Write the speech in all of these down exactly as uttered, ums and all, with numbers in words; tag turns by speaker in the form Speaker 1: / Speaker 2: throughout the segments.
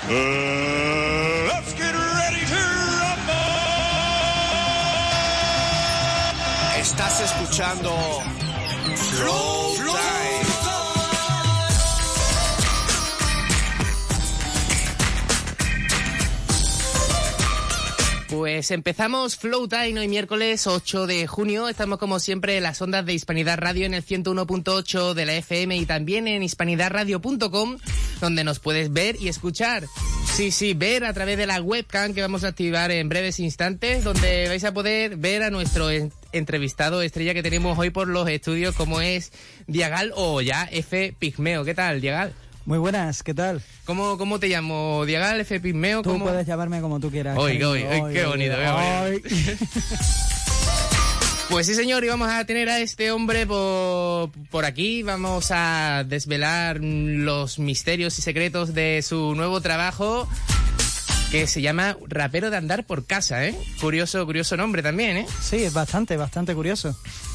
Speaker 1: Uh, let's get ready to rumble.
Speaker 2: Estás escuchando Flow Time.
Speaker 3: Pues empezamos Flow Time hoy miércoles ocho de junio. Estamos como siempre en las ondas de Hispanidad Radio en el ciento uno punto ocho de la F M y también en hispanidad radio punto com, donde nos puedes ver y escuchar. Sí, sí, ver a través de la webcam que vamos a activar en breves instantes, donde vais a poder ver a nuestro en- entrevistado estrella que tenemos hoy por los estudios, como es Diagal o ya F Pigmeo. ¿Qué tal, Diagal?
Speaker 4: Muy buenas, ¿qué tal?
Speaker 3: ¿Cómo, cómo te llamo? ¿Diagal, F Pigmeo?
Speaker 4: Tú
Speaker 3: ¿Cómo?
Speaker 4: puedes llamarme como tú quieras.
Speaker 3: Oye,
Speaker 4: cariño.
Speaker 3: oye, oye, qué bonito, qué bonito. Pues sí, señor, y vamos a tener a este hombre por, por aquí. Vamos a desvelar los misterios y secretos de su nuevo trabajo, que se llama Rapero de Andar por Casa, ¿eh? Curioso, curioso nombre también, ¿eh?
Speaker 4: Sí, es bastante, bastante curioso.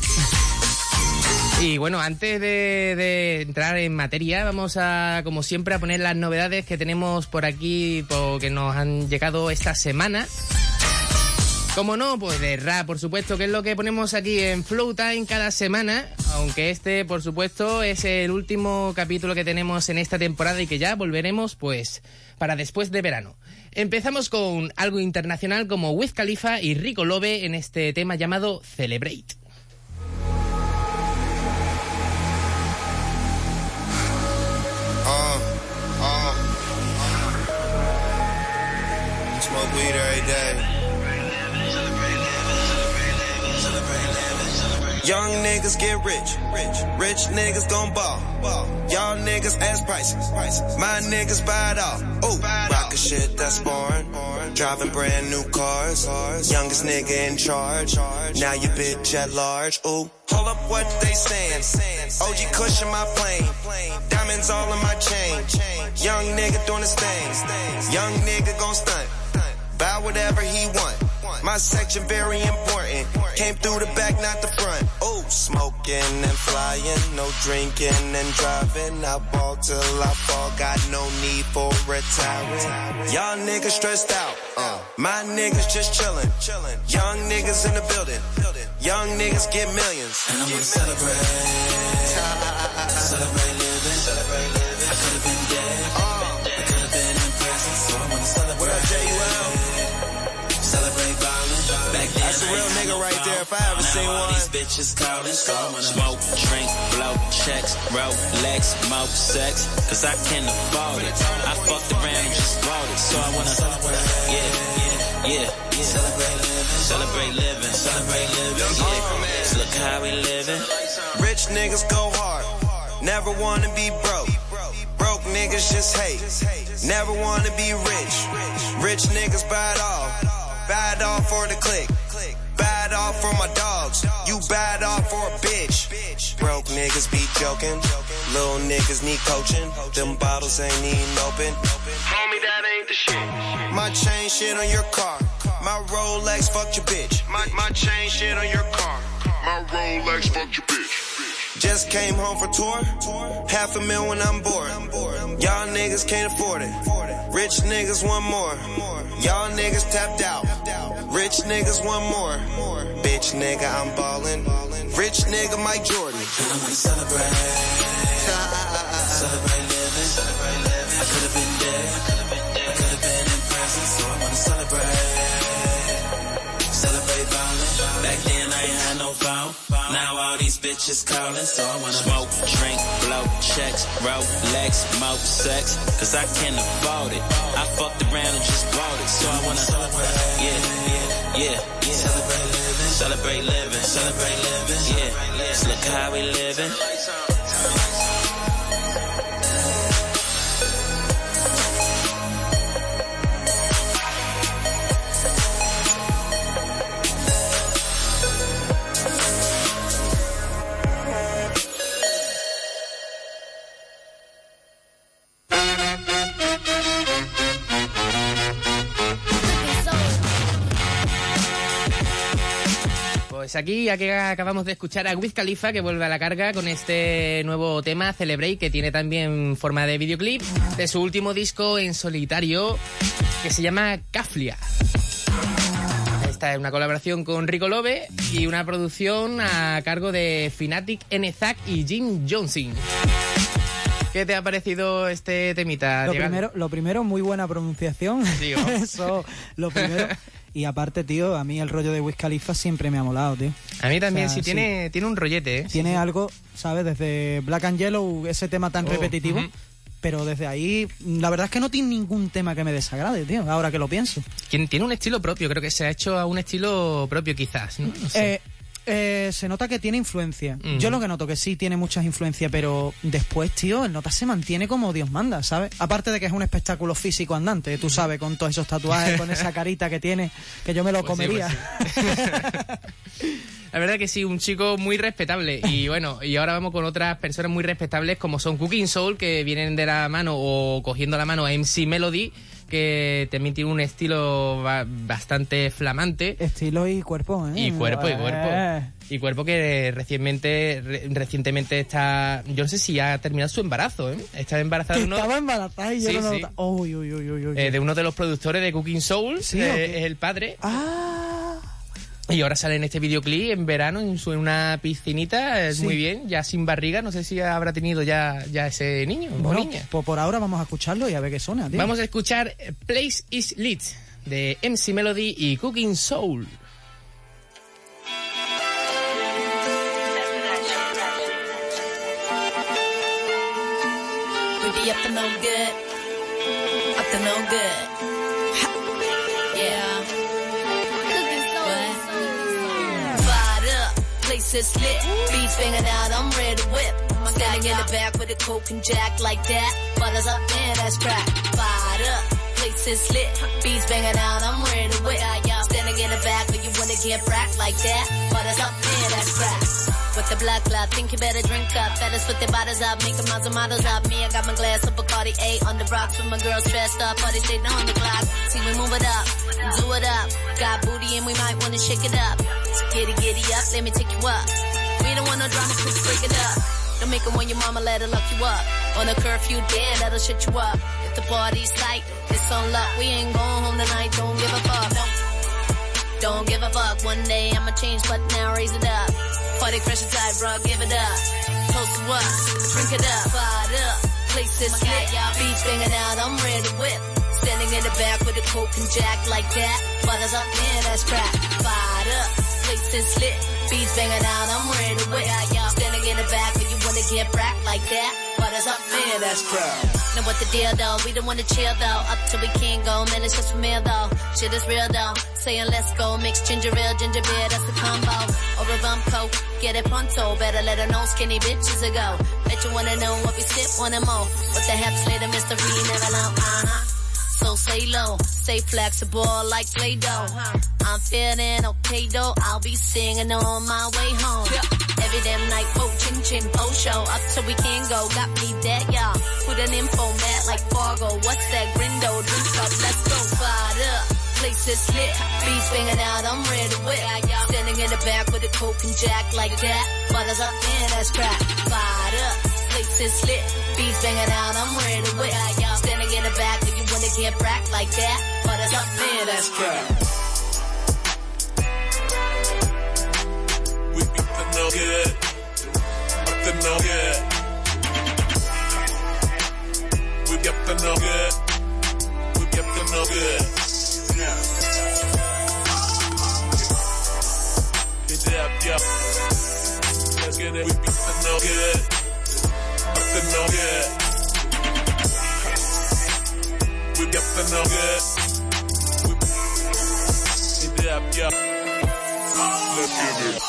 Speaker 3: Y bueno, antes de, de entrar en materia, vamos a, como siempre, a poner las novedades que tenemos por aquí, por, que nos han llegado esta semana. Como no, pues de rap, por supuesto, que es lo que ponemos aquí en Flow Time cada semana, aunque este, por supuesto, es el último capítulo que tenemos en esta temporada y que ya volveremos, pues, para después de verano. Empezamos con algo internacional como Wiz Khalifa y Rico Love en este tema llamado Celebrate.
Speaker 5: Uh, uh, smoke weed every day. Young niggas get rich, rich, rich niggas gon' ball, ball. Y'all niggas ask prices, prices. My niggas buy it all. Ooh, rockin' shit that's foreign, driving brand new cars. Youngest nigga in charge. Now you bitch at large. Ooh, hold up, what they saying? O G cushion my plane, diamonds all in my chain. Young nigga doing his thing. Young nigga gon' stunt, buy whatever he want. My section very important. Came through the back, not the front. Oh, smoking and flying, no drinking and driving. I ball till I fall, got no need for retiring. Y'all niggas stressed out, uh. my niggas just chillin'. Young niggas in the building, young niggas get millions.
Speaker 6: And I'm gonna celebrate, celebrate living, celebrate living. I could've been dead, uh. I could've been in prison, so I'm gonna celebrate.
Speaker 5: What up, J U L?
Speaker 6: Celebrate violence. Back then,
Speaker 5: that's a real nigga right there if I ever
Speaker 6: now
Speaker 5: seen
Speaker 6: all
Speaker 5: one.
Speaker 6: These bitches calling, so I'm gonna smoke, drink, blow, checks, Rolex, smoke, sex, cause I can't afford it. I fucked around and just bought it, so I wanna celebrate. Yeah, yeah, yeah, yeah. Celebrate living, celebrate living, celebrate living. Yeah, so look how we living.
Speaker 5: Rich niggas go hard, never wanna be broke. Broke niggas just hate, never wanna be rich. Rich niggas buy it all, buy it all for the click. Buy it all for my dogs, you buy it all for a bitch. Broke niggas be joking, little niggas need coaching. Them bottles ain't even open. Homie, that ain't the shit. My chain shit on your car, my Rolex fuck your bitch. My, my chain shit on your car, my Rolex fuck your bitch. Just came home for tour, half a mil when I'm bored. Y'all niggas can't afford it. Rich niggas want more. Y'all niggas tapped out. Rich niggas want more. Bitch nigga, I'm ballin'. Rich nigga, Mike Jordan.
Speaker 6: And I'm gonna celebrate, celebrate living, celebrate living. I could've been dead, I could've been in prison, so I'm gonna celebrate, celebrate violence. Back then I ain't had no phone. Now all these bitches calling, so I wanna smoke, drink, blow, checks, Rolex, smoke, sex, cause I can't afford it. I fucked around and just bought it, so I wanna celebrate. Yeah, yeah, yeah, yeah. Celebrate living, celebrate living, celebrate living. Yeah, so look how we living.
Speaker 3: Pues aquí, aquí acabamos de escuchar a Wiz Khalifa, que vuelve a la carga con este nuevo tema, Celebrate, que tiene también forma de videoclip, de su último disco en solitario, que se llama Kaflia. Esta es una colaboración con Rico Love y una producción a cargo de Fnatic, N-Zack y Jim Johnson. ¿Qué te ha parecido este temita?
Speaker 4: Lo primero, lo primero, muy buena pronunciación.
Speaker 3: Digo.
Speaker 4: Eso, lo primero. Y aparte, tío, a mí el rollo de Wiz Khalifa siempre me ha molado, tío.
Speaker 3: A mí también,
Speaker 4: O sea,
Speaker 3: sí, tiene,
Speaker 4: sí.
Speaker 3: tiene un rollete, ¿eh?
Speaker 4: Tiene
Speaker 3: sí, sí.
Speaker 4: algo, ¿sabes? Desde Black and Yellow, ese tema tan
Speaker 3: Oh,
Speaker 4: repetitivo.
Speaker 3: uh-huh.
Speaker 4: Pero desde ahí, la verdad es que no tiene ningún tema que me desagrade, tío, ahora que lo pienso.
Speaker 3: Tiene un estilo propio, creo que se ha hecho a un estilo propio quizás, ¿no? No sé.
Speaker 4: Eh, eh, se nota que tiene influencia.
Speaker 3: Uh-huh.
Speaker 4: Yo lo que noto que sí tiene muchas influencias, pero después, tío, el nota se mantiene como Dios manda, ¿sabes? Aparte de que es un espectáculo físico andante, tú sabes, con todos esos tatuajes, con esa carita que tiene, que yo me lo
Speaker 3: Pues sí,
Speaker 4: comería.
Speaker 3: pues sí. La verdad que sí, un chico muy respetable. Y bueno, y ahora vamos con otras personas muy respetables como son Cooking Soul, que vienen de la mano o cogiendo la mano a M C Melody, que también tiene un estilo ba- bastante flamante.
Speaker 4: Estilo y cuerpo, ¿eh?
Speaker 3: Y cuerpo, y cuerpo.
Speaker 4: Eh.
Speaker 3: Y cuerpo que recientemente, re- recientemente está... Yo no sé si ha terminado su embarazo, ¿eh? Está embarazada
Speaker 4: Que
Speaker 3: de uno,
Speaker 4: estaba embarazada y yo
Speaker 3: Sí,
Speaker 4: no lo
Speaker 3: sí.
Speaker 4: notaba. Uy, uy, uy, uy, uy.
Speaker 3: eh, de uno de los productores de Cooking Soul,
Speaker 4: Sí,
Speaker 3: eh,
Speaker 4: ¿o qué?
Speaker 3: es el padre.
Speaker 4: Ah...
Speaker 3: Y ahora sale en este videoclip en verano en, su, en una piscinita, es
Speaker 4: Sí.
Speaker 3: muy bien, ya sin barriga. No sé si habrá tenido ya, ya ese niño o
Speaker 4: Bueno,
Speaker 3: niña.
Speaker 4: pues por ahora vamos a escucharlo y a ver qué suena, tío.
Speaker 3: Vamos a escuchar Place is Lit de M C Melody y Cooking Soul.
Speaker 7: We be up to no good, up to no good. Ha. Yeah. What? Fired up, place is lit. Beats banging out, I'm ready to whip. Standing in the back with a coke and jack like that. Butters up, man, that's crack. Fired up, place is lit. Beats banging out, I'm ready to whip. Standing in the back when you wanna get brack like that. Butters up, man, that's crack. With the black cloud, think you better drink up. Better split their bottles up, make them models models up. Me, I got my glass of Bacardi A on the rocks with my girls dressed up. Party stayed on the clock. See, we move it up, do it up. Got booty and we might wanna shake it up. So giddy, giddy up, let me take you up. We don't want no drama, please break it up. Don't make it when your mama let her lock you up. On a curfew, damn, that'll shut you up. If the party's tight, it's on luck. We ain't going home tonight, don't give a fuck. No. Don't give a fuck, one day I'ma change, but now raise it up. Party pressure tight, bro, give it up. Toast to what? Drink it up, fired up. Place is lit, beats banging out, I'm ready to whip. Standing in the back with a coke and jack like that. Butters up, man, that's crack. Fired up, place is lit. Beats banging out, I'm ready to whip. Standing in the back when you wanna get brack like that. Butters up, man, that's crack. Now what the deal though? We don't wanna chill though. Up till we can't go, man, it's just for me though. Shit is real though. Saying let's go, mix ginger ale, ginger beer, that's the combo. Or a rum coke, get it pronto. Better let her know skinny bitches a go. Bet you wanna know what we sip, wanna more. What the heck's later, mystery, never know, uh-huh. So say low, stay flexible like Play-Doh. I'm feeling okay though, I'll be singing on my way home. Every damn night, po chin chin, po show, up till we can go, got me dead, y'all. Put an info mat like Fargo, what's that grindo, drink up, let's go, fired up. Place is lit, beats banging out, I'm ready to whip. Standing in the back with a coke and jack like that. Butters up, man, that's crack. Fired up, place is lit, beats banging out, I'm ready to whip. Standing in the back when you wanna get brack like that. Butters up, man, that's crack.
Speaker 1: We be up to no good, up to no good. We be up to no good, we be up to no good. Yeah. Get up, yo. Let's get it. We be up to no good, up to no good. We be up to no good. We get up, yo. Let's get it.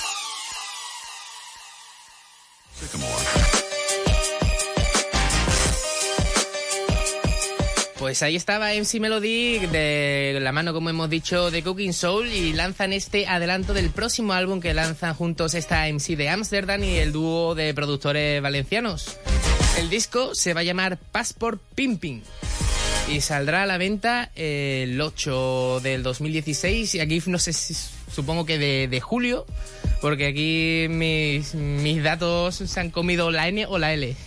Speaker 3: Pues ahí estaba M C Melody de la mano, como hemos dicho, de Cooking Soul, y lanzan este adelanto del próximo álbum que lanzan juntos esta M C de Amsterdam y el dúo de productores valencianos. El disco se va a llamar Passport Pimping. Y saldrá a la venta el ocho del dos mil dieciséis y aquí no sé si supongo que de, de julio, porque aquí mis, mis datos se han comido la N o la L.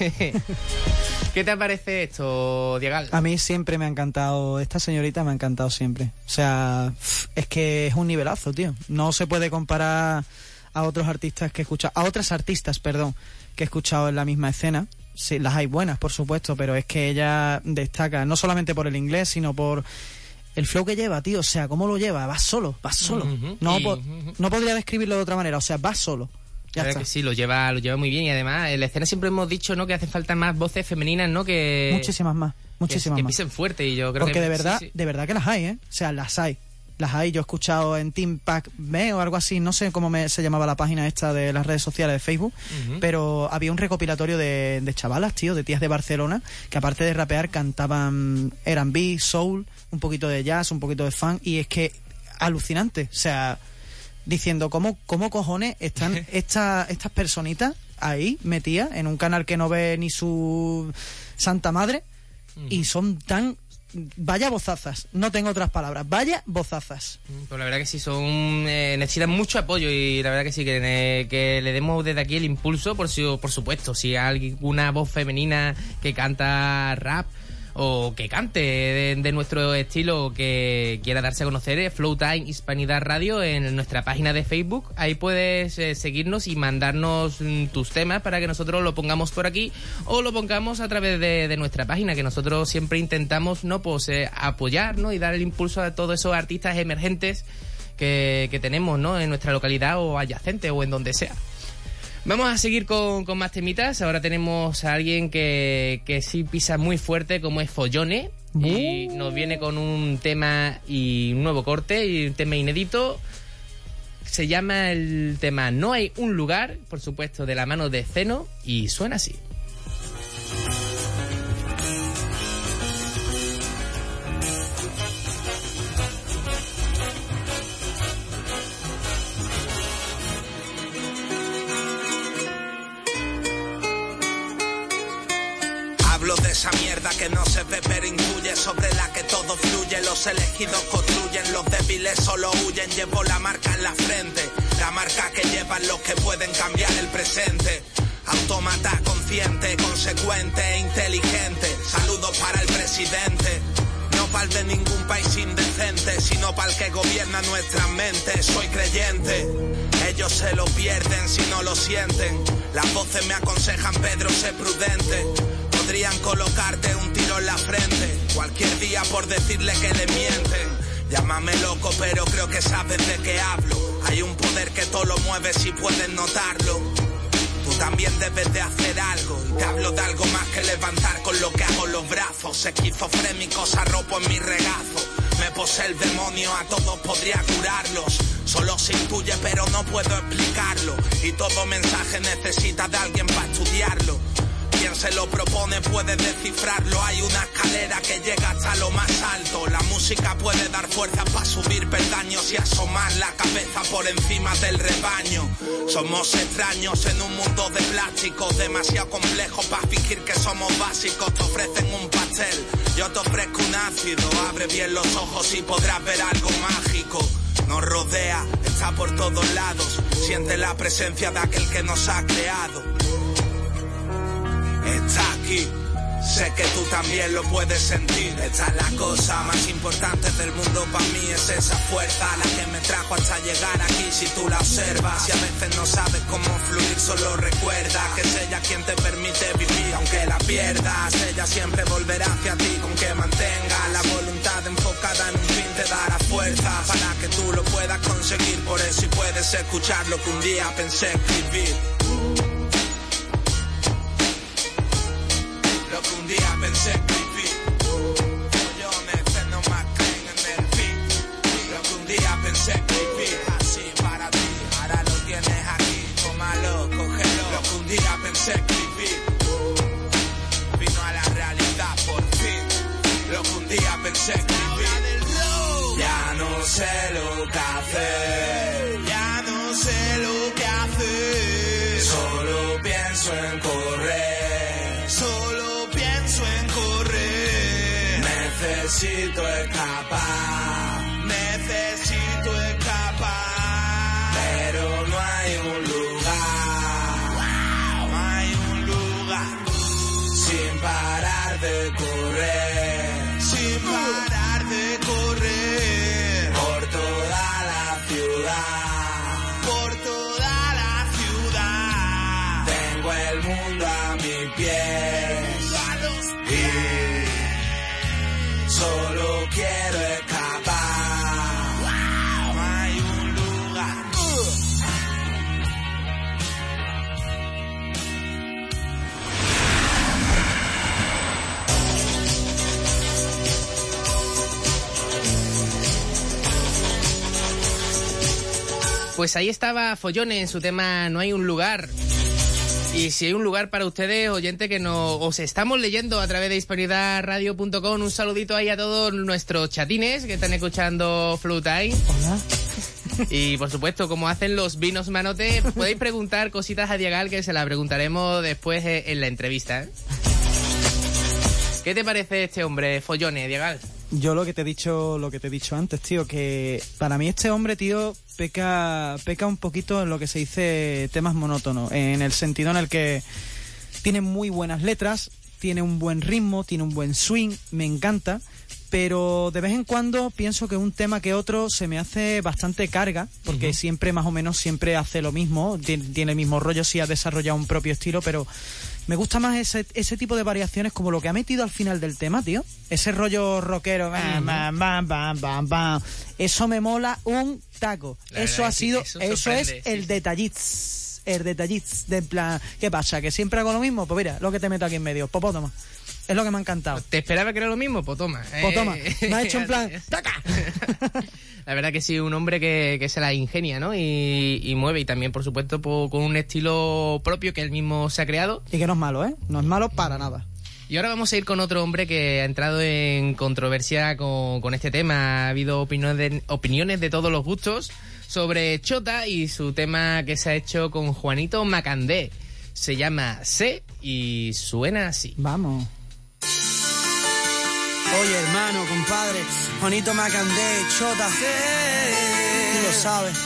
Speaker 3: ¿Qué te parece esto, Diegal?
Speaker 4: A mí siempre me ha encantado, esta señorita me ha encantado siempre. O sea, es que es un nivelazo, tío. No se puede comparar a otros artistas que he escuchado, a otras artistas, perdón, que he escuchado en la misma escena. Sí, las hay buenas, por supuesto, pero es que ella destaca no solamente por el inglés, sino por el flow que lleva, tío. O sea, cómo lo lleva, va solo, va solo.
Speaker 3: Uh-huh.
Speaker 4: No,
Speaker 3: y...
Speaker 4: po- no podría describirlo de otra manera, o sea, va solo. Ya
Speaker 3: La verdad
Speaker 4: está.
Speaker 3: que sí, lo lleva, lo lleva muy bien y además en la escena siempre hemos dicho, ¿no?, que hacen falta más voces femeninas, ¿no? Que
Speaker 4: Muchísimas más, muchísimas
Speaker 3: que, que
Speaker 4: más.
Speaker 3: pisen fuerte y yo creo
Speaker 4: Porque
Speaker 3: que
Speaker 4: de verdad,
Speaker 3: sí, sí.
Speaker 4: de verdad que las hay, ¿eh? O sea, las hay. Las hay, yo he escuchado en Team Pack B o algo así, no sé cómo me, se llamaba la página esta de las redes sociales de Facebook,
Speaker 3: Uh-huh.
Speaker 4: pero había un recopilatorio de, de chavalas, tío, de tías de Barcelona, que aparte de rapear cantaban R and B, soul, un poquito de jazz, un poquito de funk, y es que alucinante, o sea, diciendo cómo, cómo cojones están esta, estas personitas ahí metidas en un canal que no ve ni su santa madre,
Speaker 3: Uh-huh.
Speaker 4: y son tan... Vaya bozazas, no tengo otras palabras, vaya bozazas.
Speaker 3: Pues la verdad que sí, son eh, necesitan mucho apoyo y la verdad que sí, que, eh, que le demos desde aquí el impulso, por, si, por supuesto, si hay alguna voz femenina que canta rap o que cante de, de nuestro estilo, que quiera darse a conocer, eh, Flowtime Hispanidad Radio en nuestra página de Facebook. Ahí puedes eh, seguirnos y mandarnos mm, tus temas para que nosotros lo pongamos por aquí o lo pongamos a través de, de nuestra página, que nosotros siempre intentamos, no pues eh, apoyar, ¿no?, y dar el impulso a todos esos artistas emergentes que, que tenemos, ¿no?, en nuestra localidad o adyacente o en donde sea. Vamos a seguir con, con más temitas. Ahora tenemos a alguien que, que sí pisa muy fuerte, como es Follone, y nos viene con un tema y un nuevo corte y un tema inédito. Se llama el tema No hay un lugar, por supuesto de la mano de Zeno, y suena así.
Speaker 8: Hablo de esa mierda que no se ve pero intuye, sobre la que todo fluye, los elegidos construyen, los débiles solo huyen. Llevo la marca en la frente, la marca que llevan los que pueden cambiar el presente. Autómata consciente, consecuente, inteligente. Saludos para el presidente. No pa'l de ningún país indecente, sino pa'l que gobierna nuestras mentes. Soy creyente, ellos se lo pierden si no lo sienten. Las voces me aconsejan, Pedro, sé prudente. Podrían colocarte un tiro en la frente cualquier día por decirle que le mienten. Llámame loco, pero creo que sabes de qué hablo. Hay un poder que todo lo mueve si puedes notarlo. Tú también debes de hacer algo, y te hablo de algo más que levantar con lo que hago los brazos. Esquizofrénicos arropo en mi regazo. Me posee el demonio, a todos podría curarlos. Solo se intuye pero no puedo explicarlo, y todo mensaje necesita de alguien para estudiarlo. Quien se lo propone puede descifrarlo. Hay una escalera que llega hasta lo más alto. La música puede dar fuerza para subir peldaños y asomar la cabeza por encima del rebaño. Somos extraños en un mundo de plástico, demasiado complejo para fingir que somos básicos. Te ofrecen un pastel, yo te ofrezco un ácido. Abre bien los ojos y podrás ver algo mágico. Nos rodea, está por todos lados. Siente la presencia de aquel que nos ha creado. Está aquí, sé que tú también lo puedes sentir. Esta es la cosa más importante del mundo para mí, es esa fuerza la que me trajo hasta llegar aquí. Si tú la observas y a veces no sabes cómo fluir, solo recuerda que es ella quien te permite vivir. Aunque la pierdas, ella siempre volverá hacia ti, con que mantenga la voluntad enfocada en un fin, te dará fuerza para que tú lo puedas conseguir. Por eso y puedes escuchar lo que un día pensé escribir. Lo que un día pensé escribir. Follones no más creen en el beat. Lo que un día pensé escribir. Así para ti, ahora lo tienes aquí. Tómalo, cógelo. Lo que un día pensé escribir. Vino a la realidad por fin. Lo que un día pensé escribir. Ya no sé lo que hacer. Ya no sé lo que hacer. Solo pienso en correr. Solo pienso en correr. Necesito escapar, necesito escapar, pero no hay un lugar, no hay un lugar, sin parar de correr, sin parar de correr, por toda la ciudad, por toda la ciudad, tengo el mundo a mis pies, y solo quiero escapar, no hay un lugar.
Speaker 3: Pues ahí estaba Follone en su tema No hay un lugar. Y si hay un lugar para ustedes, oyente, que nos os estamos leyendo a través de hispanidad radio punto com, un saludito ahí a todos nuestros chatines que están escuchando Flow Time.
Speaker 4: Hola.
Speaker 3: Y por supuesto, como hacen los vinos manote, podéis preguntar cositas a Diagal que se las preguntaremos después en la entrevista, ¿eh? ¿Qué te parece este hombre, Follone, Diagal?
Speaker 4: Yo lo que te he dicho, lo que te he dicho antes, tío, que para mí este hombre, tío, peca, peca un poquito en lo que se dice temas monótonos, en el sentido en el que tiene muy buenas letras, tiene un buen ritmo, tiene un buen swing, me encanta, pero de vez en cuando pienso que un tema que otro se me hace bastante carga, porque uh-huh. siempre más o menos siempre hace lo mismo, tiene, tiene el mismo rollo, sí ha desarrollado un propio estilo, pero me gusta más ese, ese tipo de variaciones como lo que ha metido al final del tema, tío. Ese rollo rockero, bam, bam, bam, bam, bam, bam. Eso me mola un taco. La eso ha sido, eso, eso es sí, el sí. detallitz. El detallitz de en plan, ¿qué pasa? ¿Que siempre hago lo mismo? Pues mira, lo que te meto aquí en medio. Pues, pues toma. Es lo que me ha encantado.
Speaker 3: ¿Te esperaba que era lo mismo? Pues toma.
Speaker 4: Pues toma. Me ha hecho en plan, ¡taca!
Speaker 3: La verdad que sí, un hombre que, que se la ingenia, ¿no? Y, y mueve, y también, por supuesto, por, con un estilo propio que él mismo se ha creado.
Speaker 4: Y que no es malo, ¿eh? No es malo para nada.
Speaker 3: Y ahora vamos a ir con otro hombre que ha entrado en controversia con, con este tema. Ha habido opiniones de, opiniones de todos los gustos sobre Chota y su tema que se ha hecho con Juanito Macandé. Se llama Sé y suena así.
Speaker 4: Vamos.
Speaker 9: Oye, hermano, compadre, Juanito Macandé, Chota, tú lo sabes.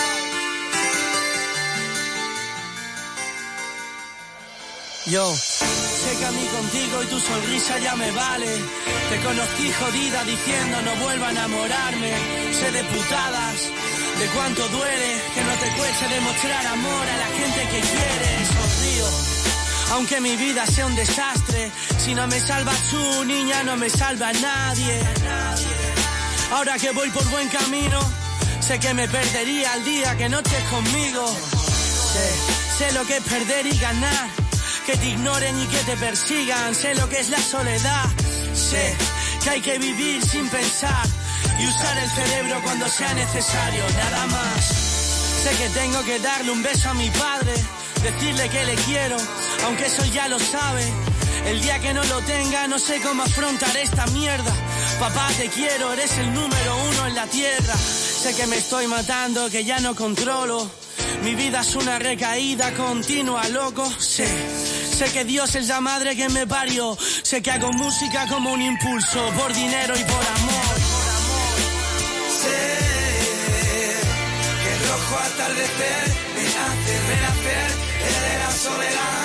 Speaker 9: Yo sé que a mí contigo y tu sonrisa ya me vale. Te conocí jodida diciendo no vuelvo a enamorarme. Sé de putadas, de cuánto duele que no te cueste demostrar amor a la gente que quieres. Sonrío, aunque mi vida sea un desastre. Si no me salvas tú, niña, no me salva nadie. Ahora que voy por buen camino, sé que me perdería el día que no estés conmigo. Sé, sé lo que es perder y ganar, que te ignoren y que te persigan. Sé lo que es la soledad. Sé que hay que vivir sin pensar y usar el cerebro cuando sea necesario, nada más. Sé que tengo que darle un beso a mi padre, decirle que le quiero, aunque eso ya lo sabe. El día que no lo tenga no sé cómo afrontar esta mierda. Papá, te quiero, eres el número uno en la tierra. Sé que me estoy matando, que ya no controlo. Mi vida es una recaída continua, loco. Sé, sé que Dios es la madre que me parió. Sé que hago música como un impulso, por dinero y por amor.
Speaker 8: Sé que el rojo atardecer me hace renacer de la soledad.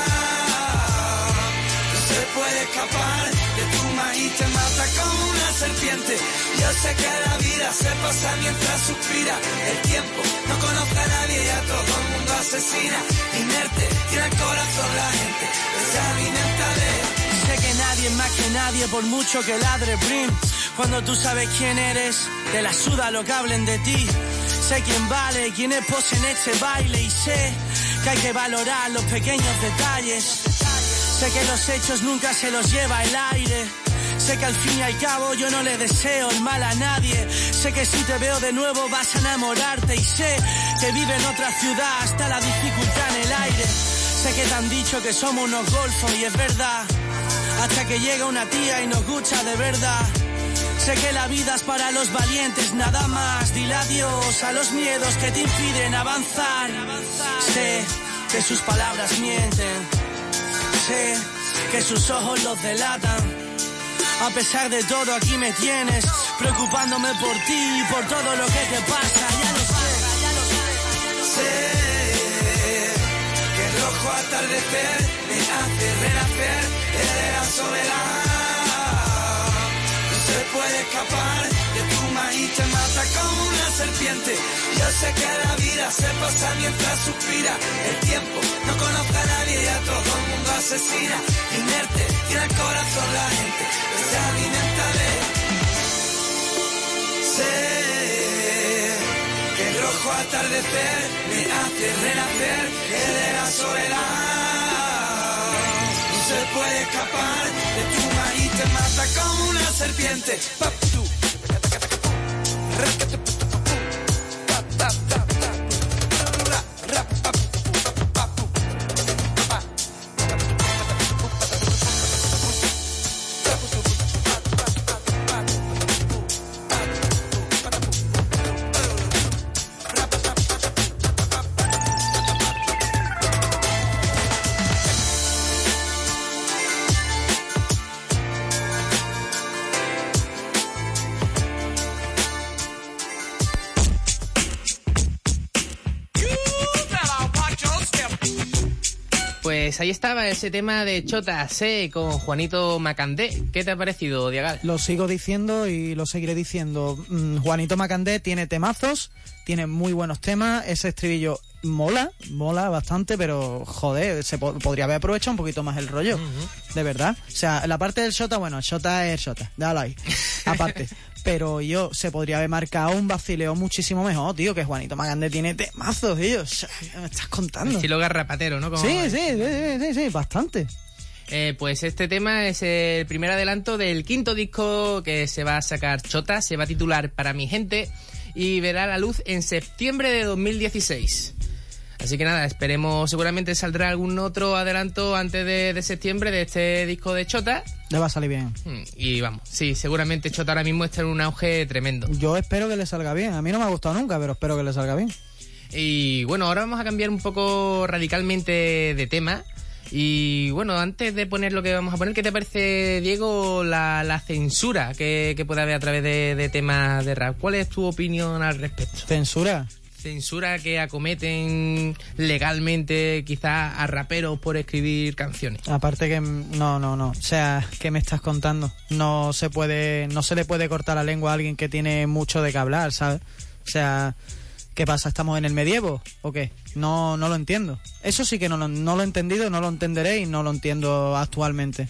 Speaker 8: No se puede escapar de tu maíz, te mata como una serpiente. Yo sé que la vida se pasa mientras suspira. El tiempo no conoce a nadie y a todo el mundo asesina. Inerte, tiene el corazón la gente, se alimenta de...
Speaker 9: Sé que nadie es más que nadie por mucho que ladre Brim. Cuando tú sabes quién eres, te la suda lo que hablen de ti. Sé quién vale, quién es pose en este baile. Y sé que hay que valorar los pequeños detalles. Sé que los hechos nunca se los lleva el aire. Sé que al fin y al cabo yo no le deseo el mal a nadie. Sé que si te veo de nuevo vas a enamorarte. Y sé que vive en otra ciudad hasta la dificultad en el aire. Sé que te han dicho que somos unos golfos y es verdad. Hasta que llega una tía y nos gusta de verdad. Sé que la vida es para los valientes, nada más. Dile adiós a los miedos que te impiden avanzar. Sé que sus palabras mienten. Sé que sus ojos los delatan. A pesar de todo aquí me tienes, preocupándome por ti y por todo lo que te pasa. Ya lo sé, ya lo sé, ya lo sé.
Speaker 10: Sé que el rojo atardecer me hace renacer de la soledad. No se puede escapar de tu maíz, te mata como una serpiente. Yo sé que la vida se pasa mientras suspira. El tiempo no conoce a nadie y a todo el mundo asesina. Inerte, tiene el corazón la gente que se alimenta de. Sé que el rojo atardecer me hace renacer de la soledad. No se puede escapar de tu maíz, te mata como una serpiente. Pa, tú.
Speaker 3: Pues ahí estaba ese tema de Chota C con Juanito Macandé. ¿Qué te ha parecido, Diagal?
Speaker 4: Lo sigo diciendo y lo seguiré diciendo. Mm, Juanito Macandé tiene temazos, tiene muy buenos temas. Ese estribillo mola, mola bastante, pero joder, se po- podría haber aprovechado un poquito más el rollo. Uh-huh. De verdad. O sea, la parte del Chota, bueno, Chota es Chota, déjalo ahí. Aparte. Pero yo, se podría haber marcado un vacileo muchísimo mejor, tío, que Juanito Macandé tiene temazos, tío. O sea, ¿qué me estás contando?
Speaker 3: Estilo garrapatero, ¿no? Como
Speaker 4: Sí, sí, sí, sí, sí, sí, bastante.
Speaker 3: Eh, pues este tema es el primer adelanto del quinto disco que se va a sacar Chota, se va a titular Para mi gente y verá la luz en septiembre de dos mil dieciséis. Así que nada, esperemos, seguramente saldrá algún otro adelanto antes de, de septiembre de este disco de Chota.
Speaker 4: Le va a salir bien.
Speaker 3: Y vamos, sí, seguramente Chota ahora mismo está en un auge tremendo.
Speaker 4: Yo espero que le salga bien. A mí no me ha gustado nunca, pero espero que le salga bien.
Speaker 3: Y bueno, ahora vamos a cambiar un poco radicalmente de tema. Y bueno, antes de poner lo que vamos a poner, ¿qué te parece, Diego, la, la censura que, que puede haber a través de, de temas de rap? ¿Cuál es tu opinión al respecto?
Speaker 4: ¿Censura?
Speaker 3: Censura que acometen legalmente quizás a raperos por escribir canciones.
Speaker 4: Aparte que no, no, no. O sea, ¿qué me estás contando? No se puede, no se le puede cortar la lengua a alguien que tiene mucho de qué hablar, ¿sabes? O sea, ¿qué pasa? ¿Estamos en el medievo o qué? No, no lo entiendo. Eso sí que no lo, no lo he entendido, no lo entenderé y no lo entiendo actualmente.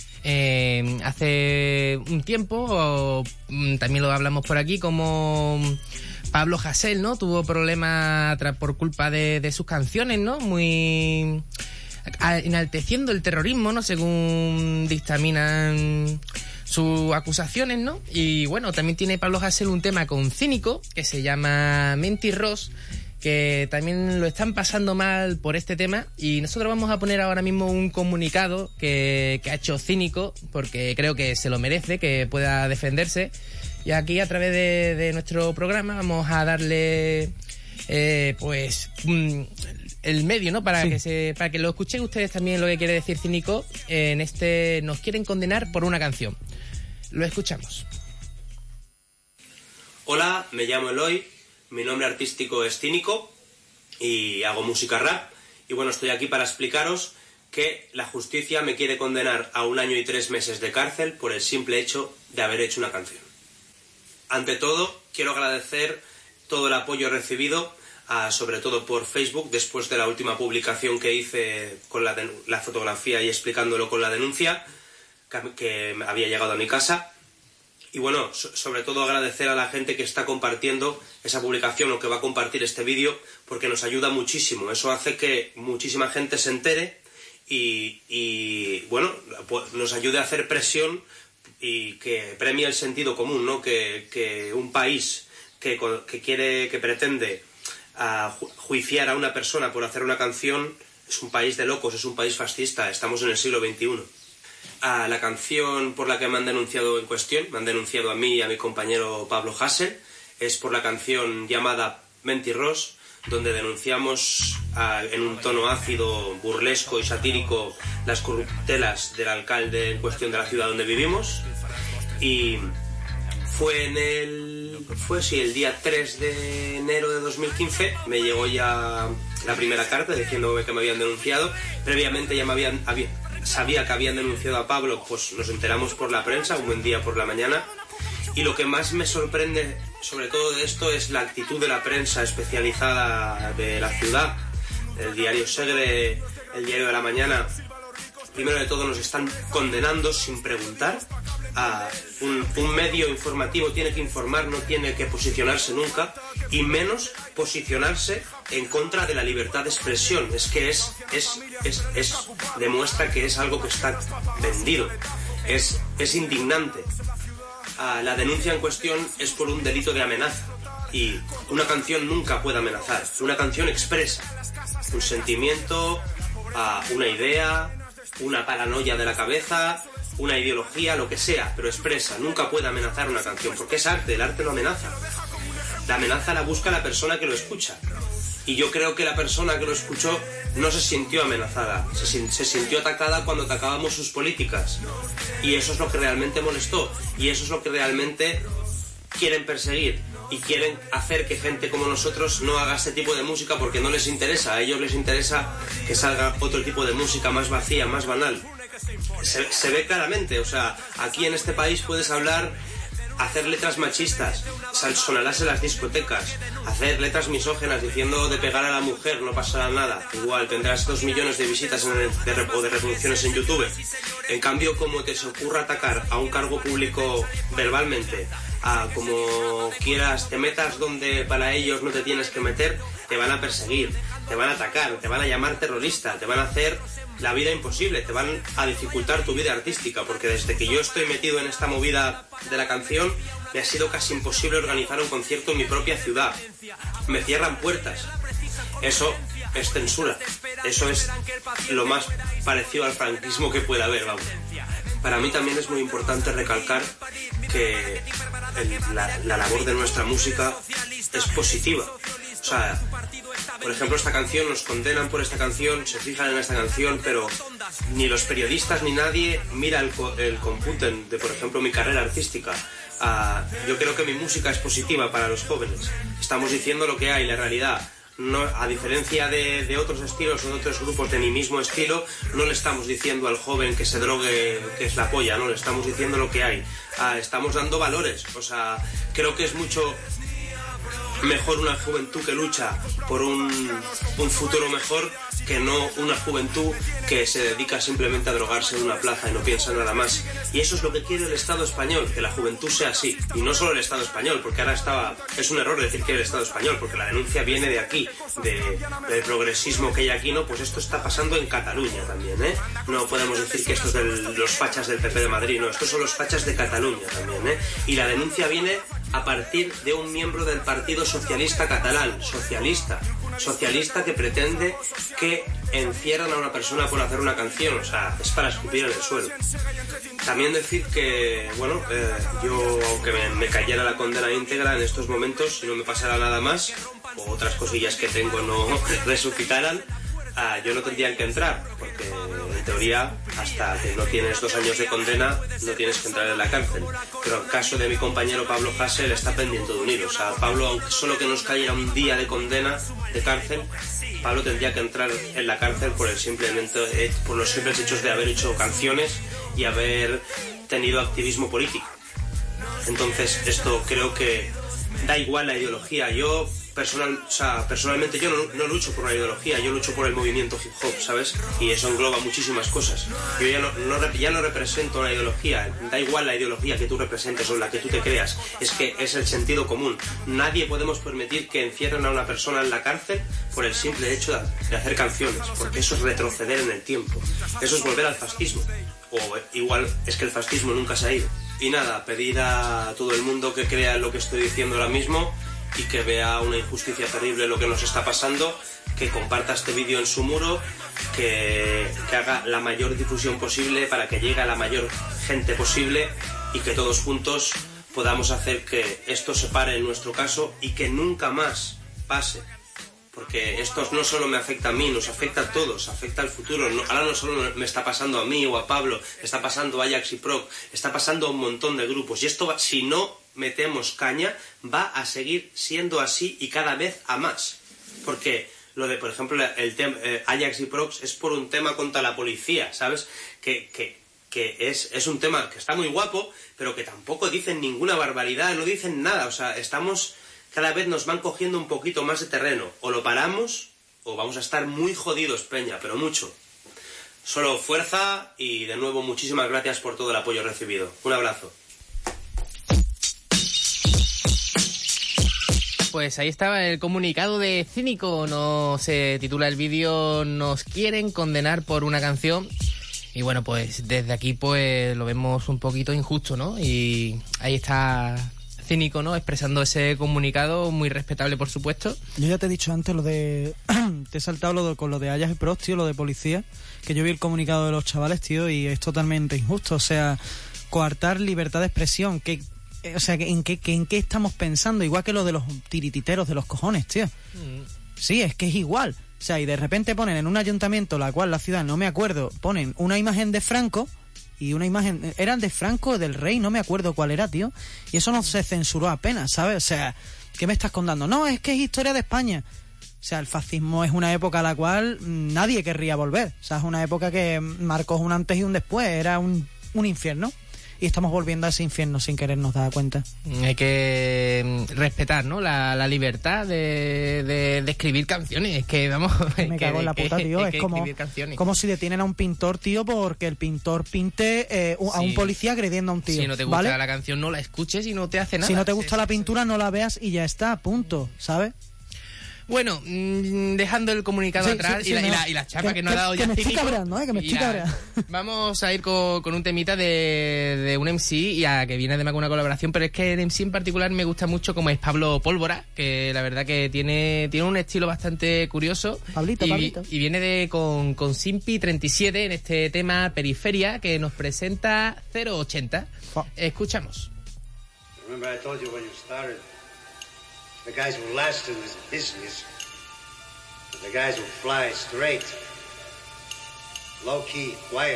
Speaker 3: Eh, hace un tiempo, o, también lo hablamos por aquí, como Pablo Hasél, ¿no? Tuvo problemas por culpa de, de sus canciones, ¿no? Muy enalteciendo el terrorismo, ¿no? Según dictaminan sus acusaciones, ¿no? Y bueno, también tiene Pablo Hasél un tema con Cínico que se llama Mentirros, que también lo están pasando mal por este tema, y nosotros vamos a poner ahora mismo un comunicado que, que ha hecho Cínico, porque creo que se lo merece, que pueda defenderse, y aquí a través de, de nuestro programa vamos a darle eh, pues el medio, ¿no? Para sí. que se, para que lo escuchen ustedes también lo que quiere decir Cínico en este Nos quieren condenar por una canción. Lo escuchamos.
Speaker 11: Hola, me llamo Eloy. Mi nombre artístico es Cínico y hago música rap. Y bueno, estoy aquí para explicaros que la justicia me quiere condenar a un año y tres meses de cárcel por el simple hecho de haber hecho una canción. Ante todo, quiero agradecer todo el apoyo recibido, a, sobre todo por Facebook, después de la última publicación que hice con la, la fotografía y explicándolo con la denuncia que, que había llegado a mi casa. Y bueno, sobre todo agradecer a la gente que está compartiendo esa publicación o que va a compartir este vídeo, porque nos ayuda muchísimo. Eso hace que muchísima gente se entere y, y bueno, nos ayude a hacer presión y que premie el sentido común, ¿no? Que, que un país que, que quiere, que pretende a ju juiciar a una persona por hacer una canción es un país de locos, es un país fascista. Estamos en el siglo veintiuno. A la canción por la que me han denunciado en cuestión, me han denunciado a mí y a mi compañero Pablo Hasél, es por la canción llamada Mentirros, donde denunciamos a, en un tono ácido, burlesco y satírico las corruptelas del alcalde en cuestión de la ciudad donde vivimos. Y fue en el... fue sí, el día tres de enero de dos mil quince, me llegó ya la primera carta diciendo que me habían denunciado. Previamente ya me habían... Había, sabía que habían denunciado a Pablo, pues nos enteramos por la prensa, un buen día por la mañana. Y lo que más me sorprende sobre todo de esto es la actitud de la prensa especializada de la ciudad. El diario Segre, el diario de la mañana, primero de todo nos están condenando sin preguntar. A un, un medio informativo tiene que informar, no tiene que posicionarse nunca, y menos posicionarse en contra de la libertad de expresión. Es que es, es, es, es demuestra que es algo que está vendido. Es, es indignante. Ah, la denuncia en cuestión es por un delito de amenaza, y una canción nunca puede amenazar. Una canción expresa un sentimiento, ah, una idea, una paranoia de la cabeza, una ideología, lo que sea, pero expresa. Nunca puede amenazar una canción, porque es arte, el arte no amenaza. La amenaza la busca la persona que lo escucha. Y yo creo que la persona que lo escuchó no se sintió amenazada, se, se sintió atacada cuando atacábamos sus políticas. Y eso es lo que realmente molestó, y eso es lo que realmente quieren perseguir. Y quieren hacer que gente como nosotros no haga este tipo de música porque no les interesa. A ellos les interesa que salga otro tipo de música más vacía, más banal. Se, se ve claramente, o sea, aquí en este país puedes hablar, hacer letras machistas, sonarás en las discotecas, hacer letras misógenas diciendo de pegar a la mujer, no pasará nada. Igual tendrás dos millones de visitas en el, de, o de reproducciones en YouTube. En cambio, como te se ocurra atacar a un cargo público verbalmente, a como quieras, te metas donde para ellos no te tienes que meter, te van a perseguir, te van a atacar, te van a llamar terrorista, te van a hacer la vida imposible, te van a dificultar tu vida artística, porque desde que yo estoy metido en esta movida de la canción me ha sido casi imposible organizar un concierto en mi propia ciudad. Me cierran puertas. Eso es censura. Eso es lo más parecido al franquismo que pueda haber, vamos. Para mí también es muy importante recalcar que el, la, la labor de nuestra música es positiva. O sea, por ejemplo, esta canción, nos condenan por esta canción, se fijan en esta canción, pero ni los periodistas ni nadie mira el, el computen de, por ejemplo, mi carrera artística. Uh, yo creo que mi música es positiva para los jóvenes. Estamos diciendo lo que hay, la realidad. No, a diferencia de, de otros estilos o de otros grupos de mi mismo estilo, no le estamos diciendo al joven que se drogue, que es la polla, no, le estamos diciendo lo que hay. Uh, estamos dando valores. O sea, creo que es mucho mejor una juventud que lucha por un, un futuro mejor que no una juventud que se dedica simplemente a drogarse en una plaza y no piensa nada más. Y eso es lo que quiere el Estado español, que la juventud sea así. Y no solo el Estado español, porque ahora estaba... Es un error decir que el Estado español, porque la denuncia viene de aquí, de, del progresismo que hay aquí, ¿no? Pues esto está pasando en Cataluña también, ¿eh? No podemos decir que esto es de los fachas del P P de Madrid, no, estos son los fachas de Cataluña también, ¿eh? Y la denuncia viene a partir de un miembro del Partido Socialista Catalán, socialista, socialista que pretende que encierran a una persona por hacer una canción, o sea, es para escupir en el suelo. También decir que, bueno, eh, yo, aunque me, me cayera la condena íntegra en estos momentos, si no me pasara nada más, o otras cosillas que tengo no resucitaran, ah, yo no tendría que entrar, porque en teoría, hasta que no tienes dos años de condena, no tienes que entrar en la cárcel. Pero el caso de mi compañero Pablo Hasél está pendiente de unir. O sea, Pablo, aunque solo que nos cayera un día de condena de cárcel, Pablo tendría que entrar en la cárcel por el simplemente, por los simples hechos de haber hecho canciones y haber tenido activismo político. Entonces, esto creo que da igual la ideología. Yo personal, o sea, personalmente yo no, no lucho por una ideología, yo lucho por el movimiento hip hop, ¿sabes? Y eso engloba muchísimas cosas. Yo ya no, no, ya no represento una ideología, da igual la ideología que tú representes o la que tú te creas, es que es el sentido común. Nadie podemos permitir que encierren a una persona en la cárcel por el simple hecho de, de hacer canciones, porque eso es retroceder en el tiempo, eso es volver al fascismo, o igual es que el fascismo nunca se ha ido. Y nada, pedir a todo el mundo que crea en lo que estoy diciendo ahora mismo y que vea una injusticia terrible lo que nos está pasando, que comparta este vídeo en su muro, que, que haga la mayor difusión posible para que llegue a la mayor gente posible y que todos juntos podamos hacer que esto se pare en nuestro caso y que nunca más pase. porque esto no solo me afecta a mí, nos afecta a todos, afecta al futuro. No, ahora no solo me está pasando a mí o a Pablo, está pasando a Ajax y Proc, está pasando a un montón de grupos. Y esto, va, si no metemos caña, va a seguir siendo así y cada vez a más. Porque lo de, por ejemplo, el tema eh, Ajax y Proc es por un tema contra la policía, ¿sabes? Que, que, que es, es un tema que está muy guapo, pero que tampoco dicen ninguna barbaridad, no dicen nada. O sea, estamos... Cada vez nos van cogiendo un poquito más de terreno. O lo paramos o vamos a estar muy jodidos, Peña, pero mucho. Solo fuerza y, de nuevo, muchísimas gracias por todo el apoyo recibido. Un abrazo.
Speaker 3: Pues ahí estaba el comunicado de Cínico. No se titula el vídeo Nos quieren condenar por una canción. Y bueno, pues desde aquí pues lo vemos un poquito injusto, ¿no? Y ahí está... Cínico, ¿no? Expresando ese comunicado, muy respetable, por supuesto.
Speaker 4: Yo ya te he dicho antes lo de... te he saltado lo de, con lo de Ajax y Proc, tío, lo de policía, que yo vi el comunicado de los chavales, tío, y es totalmente injusto. O sea, coartar libertad de expresión, que... O sea, ¿en qué, que, ¿en qué estamos pensando? Igual que lo de los tirititeros de los cojones, tío. Mm. Sí, es que es igual. O sea, y de repente ponen en un ayuntamiento, la cual la ciudad, no me acuerdo, ponen una imagen de Franco... Y una imagen, eran de Franco o del Rey, no me acuerdo cuál era, tío. Y eso no se censuró apenas, ¿sabes? O sea, ¿qué me estás contando? No, es que es historia de España. O sea, el fascismo es una época a la cual nadie querría volver. O sea, es una época que marcó un antes y un después. Era un, un infierno. Y estamos volviendo a ese infierno sin querer nos dar cuenta.
Speaker 3: Hay que respetar, ¿no? La, la libertad de, de, de escribir canciones. Es que, vamos...
Speaker 4: Me
Speaker 3: que,
Speaker 4: cago en la puta,
Speaker 3: que,
Speaker 4: tío.
Speaker 3: Es,
Speaker 4: es como, como si detienen a un pintor, tío, porque el pintor pinte eh, a sí. un policía agrediendo a un tío.
Speaker 3: Si no te gusta
Speaker 4: ¿vale?
Speaker 3: la canción, no la escuches y no te hace nada.
Speaker 4: Si no te gusta
Speaker 3: sí,
Speaker 4: la
Speaker 3: sí,
Speaker 4: pintura,
Speaker 3: sí.
Speaker 4: no la veas y ya está, punto, ¿sabes?
Speaker 3: Bueno, mmm, dejando el comunicado
Speaker 4: sí,
Speaker 3: atrás
Speaker 4: sí, sí,
Speaker 3: y, la,
Speaker 4: no.
Speaker 3: y, la, y la chapa que,
Speaker 4: que
Speaker 3: nos ha dado
Speaker 4: que
Speaker 3: ya
Speaker 4: me
Speaker 3: Cínico,
Speaker 4: estoy cabreando, ¿eh? Que me estoy cabreando.
Speaker 3: Vamos a ir con, con un temita de, de un M C y a que viene además con una colaboración, pero es que el M C en particular me gusta mucho, como es Pablo Pólvora, que la verdad que tiene tiene un estilo bastante curioso.
Speaker 4: Pablito,
Speaker 3: y,
Speaker 4: Pablito.
Speaker 3: y viene de con, con Simpi treinta y siete en este tema Periferia, que nos presenta cero ochenta. Oh. Escuchamos.
Speaker 12: Remember I told you when you started, the guys who last in this business, the guys who fly straight, low-key, quiet,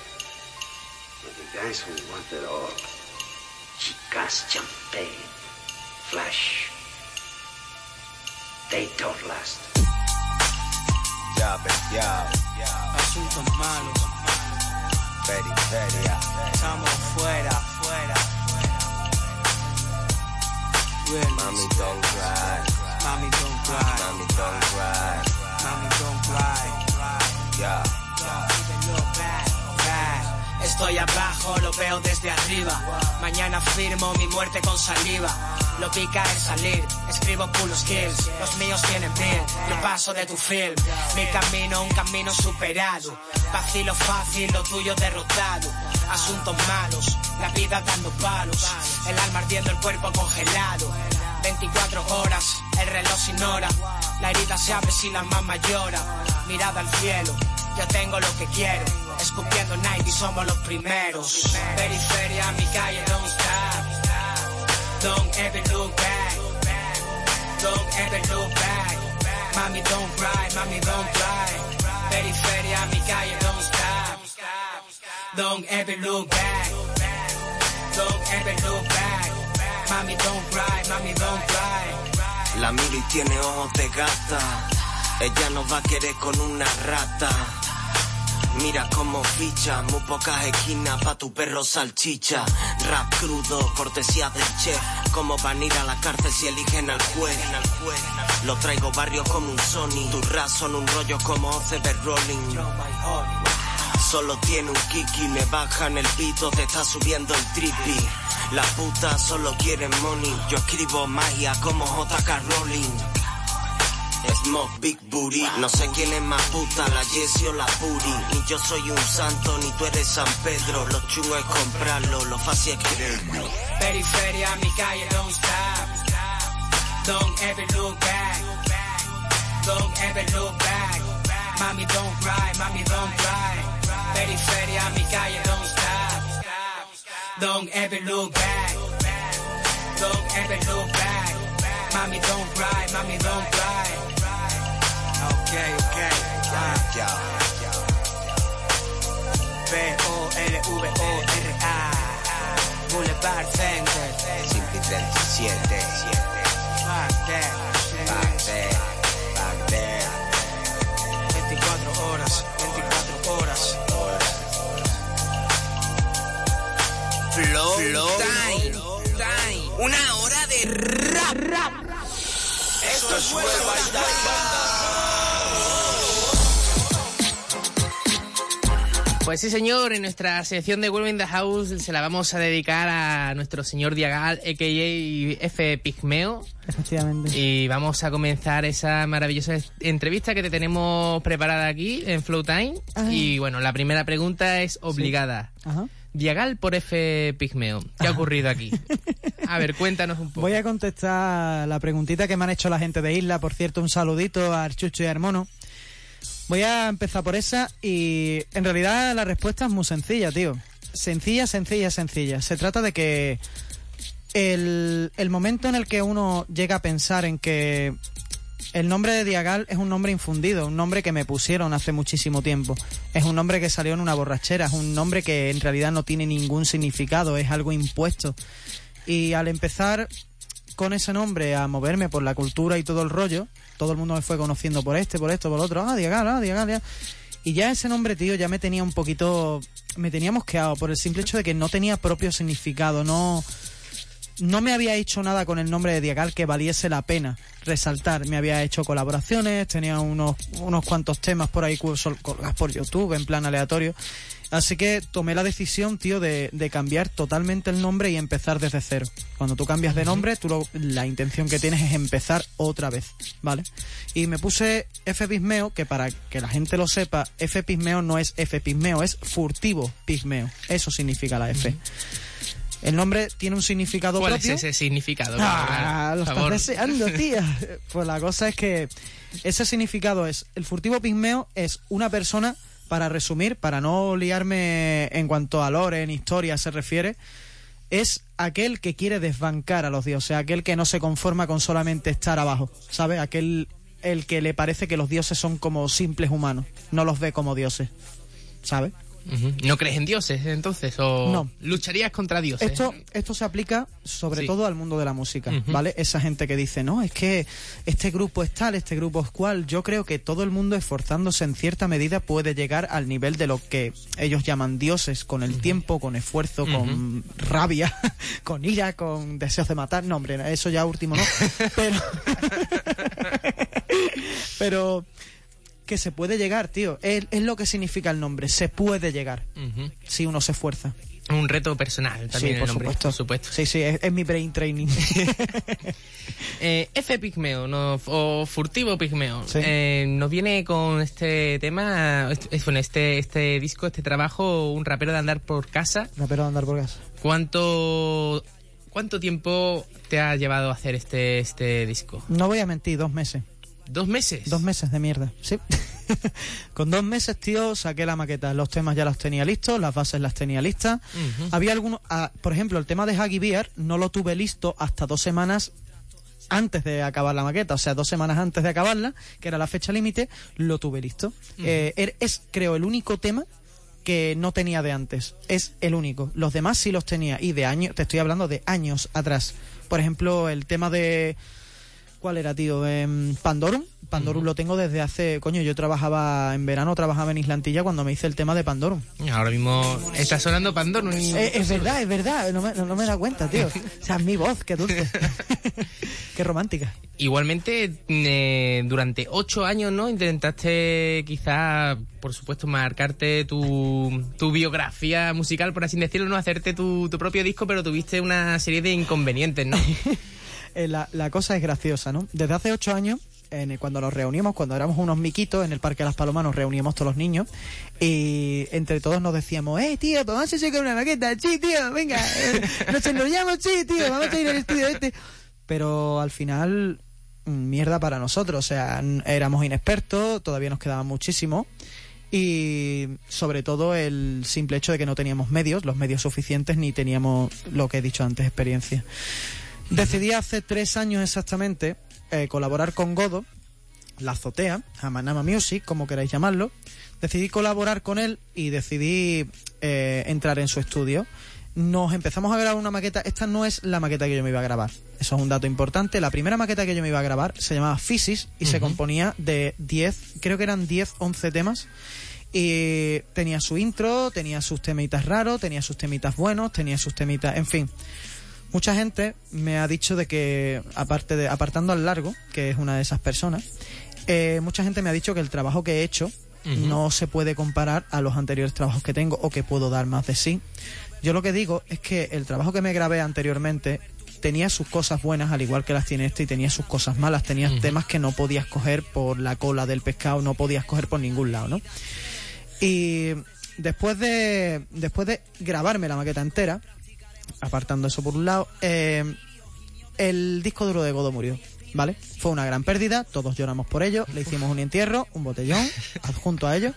Speaker 12: but the guys who want it all, chicas, champagne, flash, they don't last.
Speaker 2: Ya, ya,
Speaker 9: asuntos malos,
Speaker 2: periferia,
Speaker 9: estamos fuera, fuera.
Speaker 2: Mami, don't cry.
Speaker 9: Mami, don't cry.
Speaker 2: Mami, don't cry.
Speaker 9: Mami, don't cry.
Speaker 2: Yeah.
Speaker 9: Estoy abajo, lo veo desde arriba. Mañana firmo mi muerte con saliva. Lo pica el salir, escribo puros kills. Los míos tienen mil, yo paso de tu film. Mi camino, un camino superado. Vacilo fácil, lo tuyo derrotado. Asuntos malos, la vida dando palos. El alma ardiendo, el cuerpo congelado. veinticuatro horas, el reloj sin hora. La herida se abre si la mamá llora. Mirada al cielo, yo tengo lo que quiero. Escupiendo Nike y somos los primeros. Periferia, mi calle, don't stop. Don't ever look back. Don't ever look back. Mami, don't cry, mami, don't cry. Periferia, mi calle, don't stop. Don't ever look back. Don't ever look back. Mami, don't cry, mami, don't cry.
Speaker 8: La miro y tiene ojos de gata. Ella no va a querer con una rata. Mira cómo ficha, muy pocas esquinas pa' tu perro salchicha. Rap crudo, cortesía del chef. Cómo van a ir a la cárcel si eligen al juez. Lo traigo barrio como un Sony. Tus rap son un rollo como Oceber Rolling. Solo tiene un kiki, me bajan el pito, te está subiendo el trippy. La puta solo quieren money. Yo escribo magia como J K Rowling. Smoke Big Booty. No sé quién es más puta, la Jessie o la Puri. Ni yo soy un santo, ni tú eres San Pedro. Lo chungo es comprarlo, lo fácil es quererlo.
Speaker 9: Periferia, mi calle, don't stop. Don't ever look back. Don't ever look back. Mami, don't cry, mami, don't cry. Periferia, mi calle, don't stop. Don't ever look back. Don't ever look back. Mami, don't cry, mami, don't cry. Ok, ok. Ah. B O L V O R A Boulevard Center.
Speaker 2: Simple treinta y siete.
Speaker 9: Back there.
Speaker 2: Back there. Back there.
Speaker 9: veinticuatro horas. veinticuatro horas. Flow, Flow time. time. Una hora de rap. rap. Esto es Huelva y
Speaker 3: Pues sí, señor, en nuestra sección de Huelva in the House se la vamos a dedicar a nuestro señor Diagal, a k a. F. Pigmeo.
Speaker 4: Efectivamente.
Speaker 3: Y vamos a comenzar esa maravillosa entrevista que te tenemos preparada aquí en Flow Time.
Speaker 4: Ay.
Speaker 3: Y bueno, la primera pregunta es obligada.
Speaker 4: Sí. Ajá.
Speaker 3: Diagal por F. Pigmeo. ¿Qué ha ocurrido aquí? A ver, cuéntanos un poco.
Speaker 4: Voy a contestar la preguntita que me han hecho la gente de Isla. Por cierto, un saludito a Archucho y a Hermono. Voy a empezar por esa y en realidad la respuesta es muy sencilla, tío. Sencilla, sencilla, sencilla. Se trata de que el, el momento en el que uno llega a pensar en que el nombre de Diagal es un nombre infundido, un nombre que me pusieron hace muchísimo tiempo. Es un nombre que salió en una borrachera, es un nombre que en realidad no tiene ningún significado, es algo impuesto. Y al empezar con ese nombre a moverme por la cultura y todo el rollo, todo el mundo me fue conociendo por este, por esto, por otro, ah, Diagal, ah, Diagal, ya. Y ya ese nombre, tío, ya me tenía un poquito, me tenía mosqueado por el simple hecho de que no tenía propio significado, no, no me había hecho nada con el nombre de Diagal que valiese la pena resaltar. Me había hecho colaboraciones, tenía unos, unos cuantos temas por ahí colgados por YouTube en plan aleatorio. Así que tomé la decisión, tío, de, de cambiar totalmente el nombre y empezar desde cero. Cuando tú cambias de nombre, tú lo, la intención que tienes es empezar otra vez, ¿vale? Y me puse F. Pigmeo, que para que la gente lo sepa, F. Pigmeo no es F. Pigmeo, es furtivo pigmeo. Eso significa la F. El nombre tiene un significado
Speaker 3: ¿Cuál
Speaker 4: propio.
Speaker 3: ¿Cuál es ese significado?
Speaker 4: Ah, lo estás
Speaker 3: favor.
Speaker 4: deseando, tía. Pues la cosa es que ese significado es, el furtivo pigmeo es una persona, para resumir, para no liarme en cuanto a lore, en historia se refiere, es aquel que quiere desbancar a los dioses, aquel que no se conforma con solamente estar abajo, ¿sabes? Aquel el que le parece que los dioses son como simples humanos, no los ve como dioses, ¿sabes?
Speaker 3: Uh-huh. ¿No crees en dioses, entonces? ¿O
Speaker 4: no.
Speaker 3: lucharías contra dioses?
Speaker 4: Esto, esto se aplica sobre
Speaker 3: sí.
Speaker 4: todo al mundo de la música,
Speaker 3: uh-huh.
Speaker 4: ¿vale? Esa gente que dice, no, es que este grupo es tal, este grupo es cual. Yo creo que todo el mundo, esforzándose en cierta medida, puede llegar al nivel de lo que ellos llaman dioses, con el uh-huh. tiempo, con esfuerzo, uh-huh. con rabia, con ira, con deseos de matar. No, hombre, eso ya último no. Pero... Pero... que se puede llegar, tío. Es, es lo que significa el nombre. Se puede llegar. Uh-huh. Si uno se esfuerza.
Speaker 3: Un reto personal también,
Speaker 4: sí, por
Speaker 3: el nombre.
Speaker 4: Supuesto.
Speaker 3: Por supuesto.
Speaker 4: Sí, sí, es, es mi brain training.
Speaker 3: eh, F. Pigmeo, no, o Furtivo Pigmeo,
Speaker 4: sí.
Speaker 3: eh, nos viene con este tema, este, bueno, este, este disco, este trabajo, un rapero de andar por casa.
Speaker 4: Rapero de andar por casa.
Speaker 3: ¿Cuánto, cuánto tiempo te ha llevado a hacer este, este disco?
Speaker 4: No voy a mentir, dos meses.
Speaker 3: ¿Dos meses?
Speaker 4: Dos meses de mierda, sí. Con dos meses, tío, saqué la maqueta. Los temas ya los tenía listos, las bases las tenía listas. Uh-huh. Había algunos... Ah, por ejemplo, el tema de Huggy Bear no lo tuve listo hasta dos semanas antes de acabar la maqueta. O sea, dos semanas antes de acabarla, que era la fecha límite, lo tuve listo. Uh-huh. Eh, es, creo, el único tema que no tenía de antes. Es el único. Los demás sí los tenía. Y de años... Te estoy hablando de años atrás. Por ejemplo, el tema de... ¿Cuál era, tío? Eh, Pandorum. Pandorum uh-huh. lo tengo desde hace... Coño, yo trabajaba en verano, trabajaba en Islantilla cuando me hice el tema de Pandorum.
Speaker 3: Ahora mismo está sonando Pandorum.
Speaker 4: Eh, es verdad, es verdad. No me, no, no me da cuenta, tío. O sea, es mi voz, qué dulce. Qué romántica.
Speaker 3: Igualmente, eh, durante ocho años, ¿no? Intentaste quizá, por supuesto, marcarte tu, tu biografía musical, por así decirlo, no hacerte tu, tu propio disco, pero tuviste una serie de inconvenientes, ¿no?
Speaker 4: La, la cosa es graciosa, ¿no? Desde hace ocho años, en, cuando nos reuníamos, cuando éramos unos miquitos en el Parque de las Palomas, nos reuníamos todos los niños y entre todos nos decíamos, eh, tío, vamos a sacar una maqueta, sí, tío, venga, eh, nos enrollamos, sí, tío, vamos a ir al estudio este. Pero al final, mierda para nosotros, o sea, éramos inexpertos, todavía nos quedaba muchísimo y sobre todo el simple hecho de que no teníamos medios, los medios suficientes, ni teníamos, lo que he dicho antes, experiencia. Decidí hace tres años exactamente eh, colaborar con Godo La Azotea, Hamanama Music, como queráis llamarlo, decidí colaborar con él y decidí eh, entrar en su estudio. Nos empezamos a grabar una maqueta. Esta no es la maqueta que yo me iba a grabar. Eso es un dato importante. La primera maqueta que yo me iba a grabar se llamaba Physis y uh-huh. se componía de diez, creo que eran diez, once temas. Y tenía su intro, tenía sus temitas raros, tenía sus temitas buenos, tenía sus temitas... En fin, mucha gente me ha dicho de que, aparte de apartando al Largo, que es una de esas personas, eh, mucha gente me ha dicho que el trabajo que he hecho uh-huh. no se puede comparar a los anteriores trabajos que tengo o que puedo dar más de sí. Yo lo que digo es que el trabajo que me grabé anteriormente tenía sus cosas buenas, al igual que las tiene este, y tenía sus cosas malas. Tenías uh-huh. temas que no podías coger por la cola del pescado, no podías coger por ningún lado, ¿no? Y después de después de grabarme la maqueta entera, apartando eso por un lado, eh, el disco duro de Godó murió, ¿vale? Fue una gran pérdida, todos lloramos por ello, le hicimos un entierro, un botellón adjunto a ello.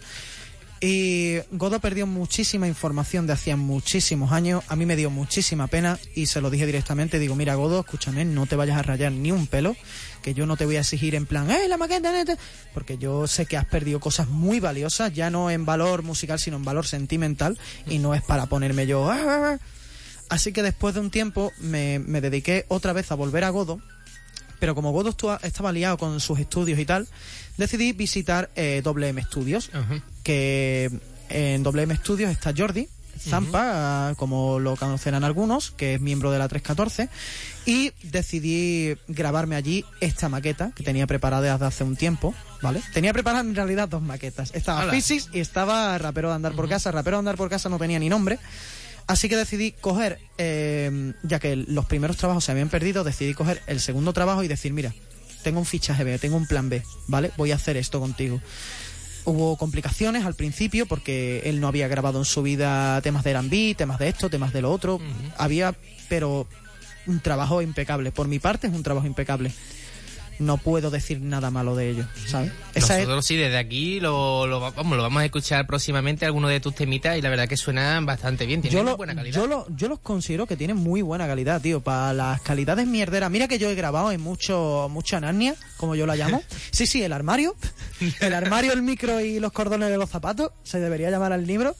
Speaker 4: Y Godó perdió muchísima información de hacía muchísimos años. A mí me dio muchísima pena y se lo dije directamente. Digo, mira, Godó, escúchame, no te vayas a rayar ni un pelo, que yo no te voy a exigir en plan, ¡eh, la maqueta! Neta! Porque yo sé que has perdido cosas muy valiosas, ya no en valor musical, sino en valor sentimental, y no es para ponerme yo... ¡ah! Así que después de un tiempo me, me dediqué otra vez a volver a Godó, pero como Godó estaba liado con sus estudios y tal, decidí visitar eh, doble eme Studios, uh-huh. que en doble eme Studios está Jordi Zampa, uh-huh. como lo conocerán algunos, que es miembro de la tres catorce, y decidí grabarme allí esta maqueta que tenía preparada desde hace un tiempo, ¿vale? Tenía preparadas en realidad dos maquetas, estaba Physis y estaba Rapero de Andar uh-huh. por Casa. Rapero de Andar por Casa no tenía ni nombre, así que decidí coger, eh, ya que los primeros trabajos se habían perdido, decidí coger el segundo trabajo y decir, mira, tengo un fichaje B, tengo un plan B, ¿vale? Voy a hacer esto contigo. Hubo complicaciones al principio porque él no había grabado en su vida temas de erre and be, temas de esto, temas de lo otro. Uh-huh. Había, pero un trabajo impecable. Por mi parte es un trabajo impecable. No puedo decir nada malo de ello, ¿sabes? Esa
Speaker 3: Nosotros
Speaker 4: es...
Speaker 3: sí, desde aquí lo, lo, vamos, lo vamos a escuchar próximamente, algunos de tus temitas, y la verdad que suenan bastante bien, tienen muy buena calidad.
Speaker 4: Yo, lo, yo los considero que tienen muy buena calidad, tío, para las calidades mierderas. Mira que yo he grabado en mucho mucha Narnia, como yo la llamo. Sí, sí, el armario. El armario, el micro y los cordones de los zapatos, se debería llamar al libro.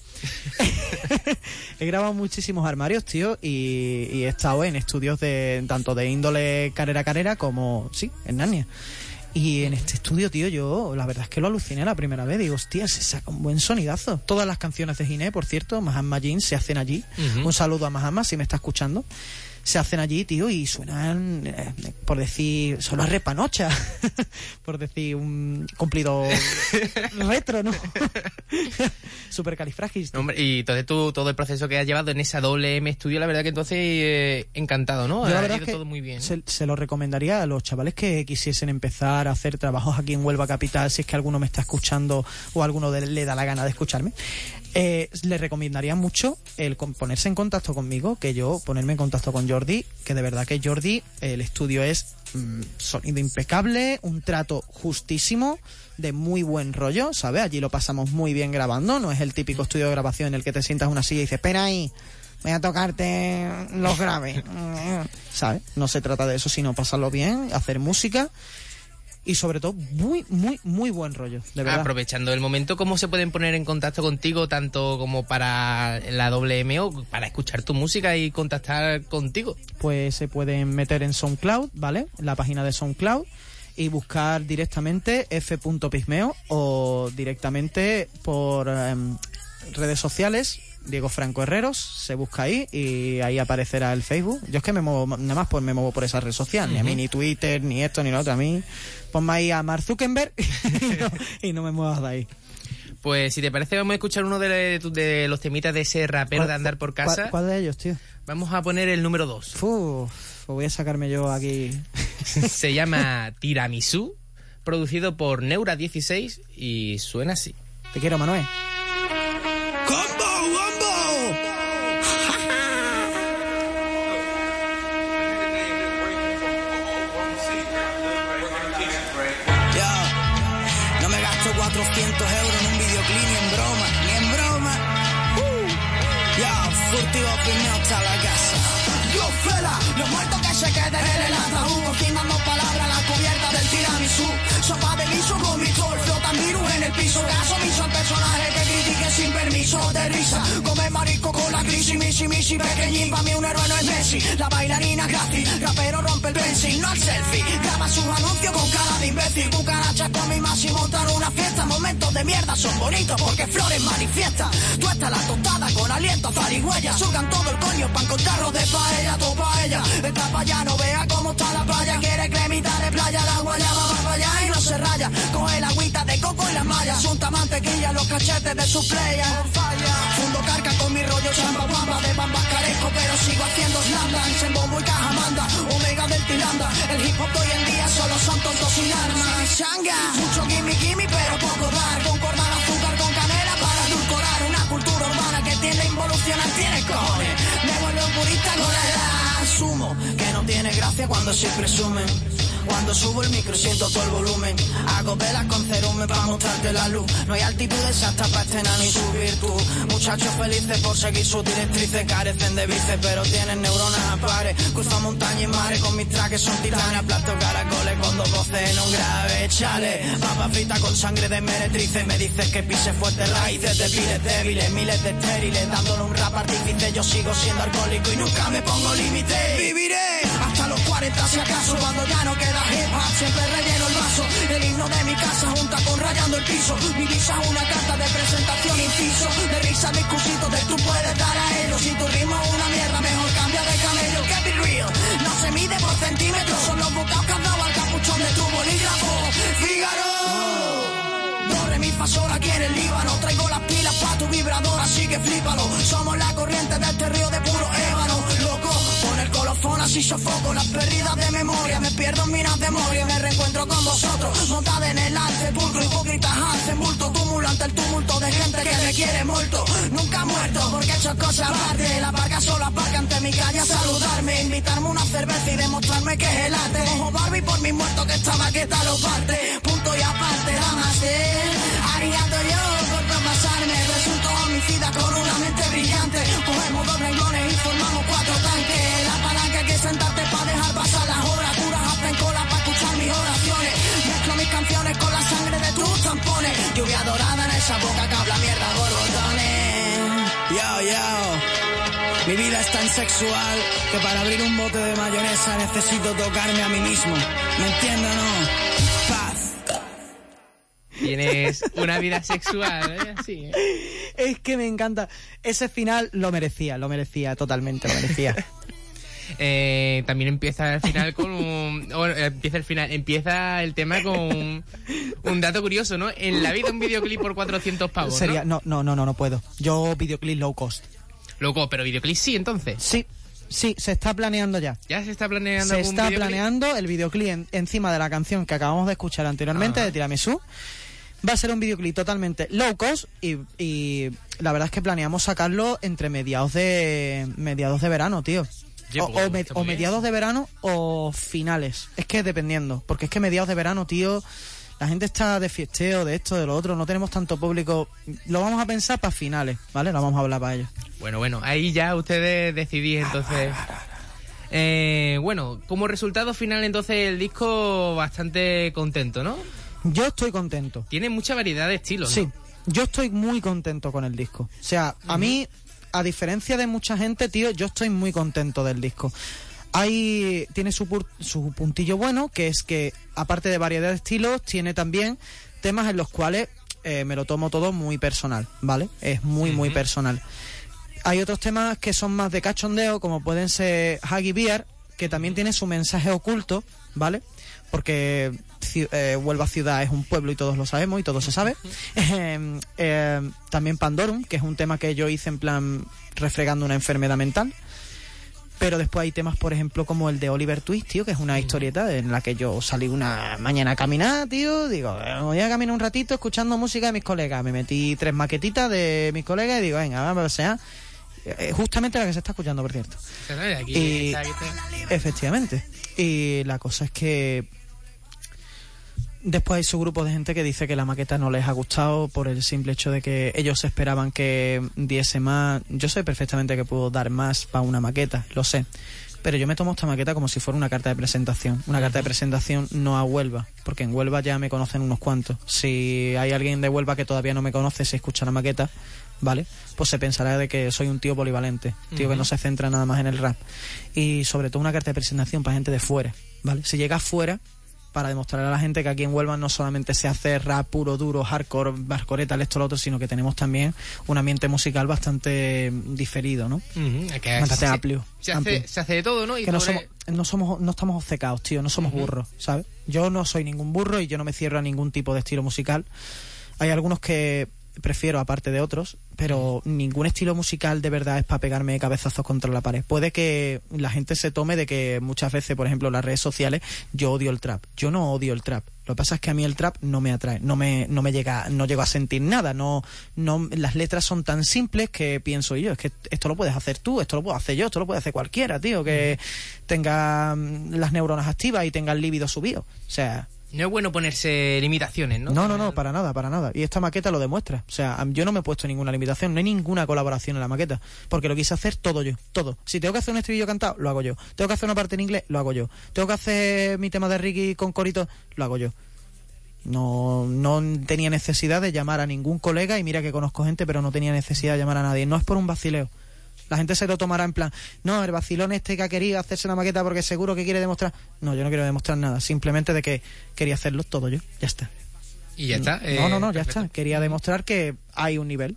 Speaker 4: He grabado muchísimos armarios, tío, y, y he estado en estudios de tanto de índole carrera carrera como, sí, en Narnia. Y en este estudio, tío, yo la verdad es que lo aluciné la primera vez. Digo, hostia, se saca un buen sonidazo. Todas las canciones de Giné, por cierto, Mahatma Jeans, se hacen allí. Uh-huh. Un saludo a Mahatma si me está escuchando. Se hacen allí, tío, y suenan, eh, por decir, son las repanochas. Por decir un cumplido retro, ¿no? Supercalifragis.
Speaker 3: Hombre, y entonces tú, todo el proceso que has llevado en esa doble eme Studio, la verdad que entonces eh, encantado, ¿no?
Speaker 4: Yo la
Speaker 3: ha
Speaker 4: verdad
Speaker 3: ido
Speaker 4: es que
Speaker 3: todo muy bien.
Speaker 4: Se, se lo recomendaría a los chavales que quisiesen empezar a hacer trabajos aquí en Huelva Capital, si es que alguno me está escuchando o alguno de, le da la gana de escucharme. Eh, le recomendaría mucho el ponerse en contacto conmigo, que yo ponerme en contacto con Jordi, que de verdad que Jordi, el estudio es mm, sonido impecable, un trato justísimo, de muy buen rollo, ¿sabes? Allí lo pasamos muy bien grabando, no es el típico estudio de grabación en el que te sientas en una silla y dices, espera ahí, voy a tocarte los graves, ¿sabes? No se trata de eso, sino pasarlo bien, hacer música. Y sobre todo, muy, muy, muy buen rollo, de verdad.
Speaker 3: Aprovechando el momento, ¿cómo se pueden poner en contacto contigo, tanto como para la doble eme o para escuchar tu música y contactar contigo?
Speaker 4: Pues se pueden meter en SoundCloud, ¿vale? La página de SoundCloud, y buscar directamente f punto pigmeo o directamente por eh, redes sociales, Diego Franco Herreros, se busca ahí y ahí aparecerá el Facebook. Yo es que me muevo, nada más pues me muevo por esa red social, uh-huh. ni a mí ni Twitter, ni esto, ni lo otro. A mí, ponme ahí a Mark Zuckerberg y, no, y no me muevas de ahí.
Speaker 3: Pues si te parece, vamos a escuchar uno de, de, de los temitas de ese rapero de Andar por Casa.
Speaker 4: ¿Cuál, cuál de ellos, tío?
Speaker 3: Vamos a poner el número dos.
Speaker 4: Uf, pues voy a sacarme yo aquí.
Speaker 3: Se llama Tiramisú, producido por Neura dieciséis y suena así.
Speaker 4: Te quiero, Manuel.
Speaker 9: cuatrocientos euros en un videoclip, ni en broma, ni en broma. Uh. Ya, furtivo primero hasta la casa. Yo fuera, los muertos que se queden en el ataúd, cocinando palabras a la cubierta del tiramisú. Sopa de guiso
Speaker 13: hizo caso, me hizo el personaje que critique sin permiso de risa. Come marisco con la crisis, misi, misi, pequeñín, pa' mí un héroe no es Messi. La bailarina gratis, rapero rompe el pencil, no el selfie. Graba sus anuncios con cara de imbécil. Cucarachas con mi más y montan una fiesta. Momentos de mierda son bonitos porque flores manifiesta. Tú estás la tostada con aliento, zarigüeya. Surcan todo el coño pa' encontrarlo de paella, todo paella. Esta pa' allá, no vea cómo está la playa. Quiere cremita de playa, la guayaba va pa' allá y no se raya. Coge la agüita de coco y las mallas. Unta mantequilla los cachetes de su playa. Fundo carca con mi rollo chamba guamba. De bambas carezco pero sigo haciendo slam dance. En bombo y caja manda, omega del tilanda. El hip hop de hoy en día solo son tontos sin armas. Changa, mucho gimme gimme pero poco dar. Concordar azúcar con canela para edulcorar. Una cultura urbana que tiende a involucionar. Tiene cojones, me vuelvo un purista con la edad. Asumo que no tiene gracia cuando se presumen. Cuando subo el micro siento todo el volumen. Hago velas con cerumen para mostrarte la luz. No hay altitudes hasta para este enano y su virtud. Muchachos felices por seguir sus directrices. Carecen de bíceps pero tienen neuronas a pares. Cruzo montaña y mares con mis trajes son titanes. Aplasto caracoles con dos voces en un grave chale. Papa frita con sangre de meretrices. Me dices que pise fuerte raíces de piles débiles. Miles de estériles dándole un rap artífice. Yo sigo siendo alcohólico y nunca me pongo límite. Viviré hasta los cuarenta si acaso. Cuando ya no queda hip hop, siempre relleno el vaso. El himno de mi casa junta con rayando el piso. Mi visa una carta de presentación inciso. De risa discusito de tú puedes dar a ellos. Si tu ritmo es una mierda, mejor cambia de camello. Get it real, no se mide por centímetros. Son los bocados que has dado al capuchón de tu bolígrafo. Fígaro, do, re, mi, fa, sol aquí en el Líbano. Traigo las pilas pa' tu vibrador, así que flípalo. Somos la corriente de este río de puro ébano. Loco, pon el colofón así sofoco las pérdidas de memoria. Me pierdo en minas de moria, me reencuentro con vosotros. Montada en el arte, pulcro, hipócritas hacen bulto. Túmulo ante el tumulto de gente que me quiere muerto. Nunca muerto, porque he hecho cosas aparte. La barca solo aparca ante mi calle a saludarme. Invitarme una cerveza y demostrarme que es el arte. Ojo Barbie por mi muerto que esta maqueta lo parte. Punto y aparte, damas de arigato yo por propasarme. Resulto homicida con una mente brillante. Cogemos dos renglones y formamos cuatro tanques. La palanca hay que sentarte pa' dejar pasar las horas. Duras hacen cola pa' escuchar mis oraciones. Mezclo mis canciones con la sangre de tus tampones. Lluvia dorada en esa boca que habla mierda borbotones. Yo, yo. Mi vida es tan sexual que para abrir un bote de mayonesa necesito tocarme a mí mismo. ¿Me entiendes o no? Paz.
Speaker 3: Tienes una vida sexual, ¿eh? Sí, ¿eh?
Speaker 4: Es que me encanta. Ese final lo merecía, lo merecía, totalmente lo merecía.
Speaker 3: eh, también empieza el final con un... Bueno, empieza el final, empieza el tema con un, un dato curioso, ¿no? En la vida un videoclip por cuatrocientos pavos,
Speaker 4: Sería,
Speaker 3: ¿no?
Speaker 4: No, no, no, no puedo. Yo videoclip low cost.
Speaker 3: Low cost, pero videoclip sí, entonces.
Speaker 4: Sí. Sí, se está planeando ya.
Speaker 3: ¿Ya se está planeando
Speaker 4: Se
Speaker 3: algún
Speaker 4: está
Speaker 3: videoclip?
Speaker 4: planeando el videoclip en, encima de la canción que acabamos de escuchar anteriormente,
Speaker 3: Ajá.
Speaker 4: de Tiramisú. Va a ser un videoclip totalmente low cost y, y la verdad es que planeamos sacarlo entre mediados de mediados de verano, tío.
Speaker 3: Yeah,
Speaker 4: o,
Speaker 3: pues,
Speaker 4: o, me-
Speaker 3: está
Speaker 4: o
Speaker 3: muy bien.
Speaker 4: mediados de verano o finales. Es que dependiendo, porque es que mediados de verano, tío, la gente está de fiesteo, de esto, de lo otro, no tenemos tanto público. Lo vamos a pensar para finales, ¿vale? Lo vamos a hablar para ellos.
Speaker 3: Bueno, bueno, ahí ya ustedes decidís entonces. Eh, bueno, como resultado final entonces el disco bastante contento, ¿no?
Speaker 4: Yo estoy contento.
Speaker 3: Tiene mucha variedad de estilos, ¿no?
Speaker 4: Sí, yo estoy muy contento con el disco. O sea, a
Speaker 3: Ujú.
Speaker 4: mí, a diferencia de mucha gente, tío, yo estoy muy contento del disco. Hay, tiene su, pur- su puntillo bueno, que es que, aparte de variedad de estilos, tiene también temas en los cuales eh, me lo tomo todo muy personal, ¿vale? Es muy, muy
Speaker 3: Ujú.
Speaker 4: personal. Hay otros temas que son más de cachondeo, como pueden ser Huggy Bear, que también tiene su mensaje oculto, ¿vale? Porque ci- eh, Huelva ciudad es un pueblo y todos lo sabemos y todo se sabe. Eh, eh, también Pandorum, que es un tema que yo hice en plan refregando una enfermedad mental. Pero después hay temas, por ejemplo, como el de Oliver Twist, tío, que es una historieta en la que yo salí una mañana a caminar, tío. Digo, eh, voy a caminar un ratito escuchando música de mis colegas. Me metí tres maquetitas de mis colegas y digo, venga, vamos, o sea, eh, justamente la que se está escuchando, por cierto.
Speaker 3: Aquí,
Speaker 4: Y-
Speaker 3: está, aquí está.
Speaker 4: Efectivamente. Y la cosa es que después hay su grupo de gente que dice que la maqueta no les ha gustado por el simple hecho de que ellos esperaban que diese más. Yo sé perfectamente que puedo dar más para una maqueta, lo sé. Pero yo me tomo esta maqueta como si fuera una carta de presentación. Una carta de presentación no a Huelva, porque en Huelva ya me conocen unos cuantos. Si hay alguien de Huelva que todavía no me conoce, si escucha la maqueta, ¿vale? Pues se pensará de que soy un tío polivalente, tío uh-huh. que no se centra nada más en el rap. Y sobre todo una carta de presentación para gente de fuera, ¿vale? Si llegas fuera, para demostrarle a la gente que aquí en Huelva no solamente se hace rap puro, duro, hardcore, hardcore, tal, esto, lo otro, sino que tenemos también un ambiente musical bastante diferido, ¿no?
Speaker 3: Uh-huh. Que
Speaker 4: bastante
Speaker 3: se,
Speaker 4: amplio.
Speaker 3: Se
Speaker 4: amplio.
Speaker 3: hace, se hace de todo, ¿no? Y
Speaker 4: que
Speaker 3: sobre...
Speaker 4: no, somos, no, somos, no estamos obcecados, tío, no somos uh-huh. burros, ¿sabes? Yo no soy ningún burro y yo no me cierro a ningún tipo de estilo musical. Hay algunos que prefiero aparte de otros, pero ningún estilo musical de verdad es para pegarme cabezazos contra la pared. Puede que la gente se tome de que muchas veces, por ejemplo, en las redes sociales, yo odio el trap. Yo no odio el trap. Lo que pasa es que a mí el trap no me atrae, no me, no me llega, no llego a sentir nada. No, no, las letras son tan simples que pienso yo, es que esto lo puedes hacer tú, esto lo puedo hacer yo, esto lo puede hacer cualquiera, tío, que tenga las neuronas activas y tenga el líbido subido. O sea,
Speaker 3: no es bueno ponerse limitaciones, ¿no?
Speaker 4: No, no, no, para nada, para nada. Y esta maqueta lo demuestra. O sea, yo no me he puesto ninguna limitación, no hay ninguna colaboración en la maqueta, porque lo quise hacer todo yo, todo. Si tengo que hacer un estribillo cantado, lo hago yo. Tengo que hacer una parte en inglés, lo hago yo. Tengo que hacer mi tema de Ricky con corito, lo hago yo. No, no tenía necesidad de llamar a ningún colega, y mira que conozco gente, pero no tenía necesidad de llamar a nadie. No es por un vacileo. La gente se lo tomará en plan, no, el vacilón este que ha querido hacerse una maqueta porque seguro que quiere demostrar. No, yo no quiero demostrar nada, simplemente de que quería hacerlo todo yo, ya está.
Speaker 3: Y ya está.
Speaker 4: No,
Speaker 3: eh,
Speaker 4: no, no, ya
Speaker 3: perfecto.
Speaker 4: está. Quería demostrar que hay un nivel.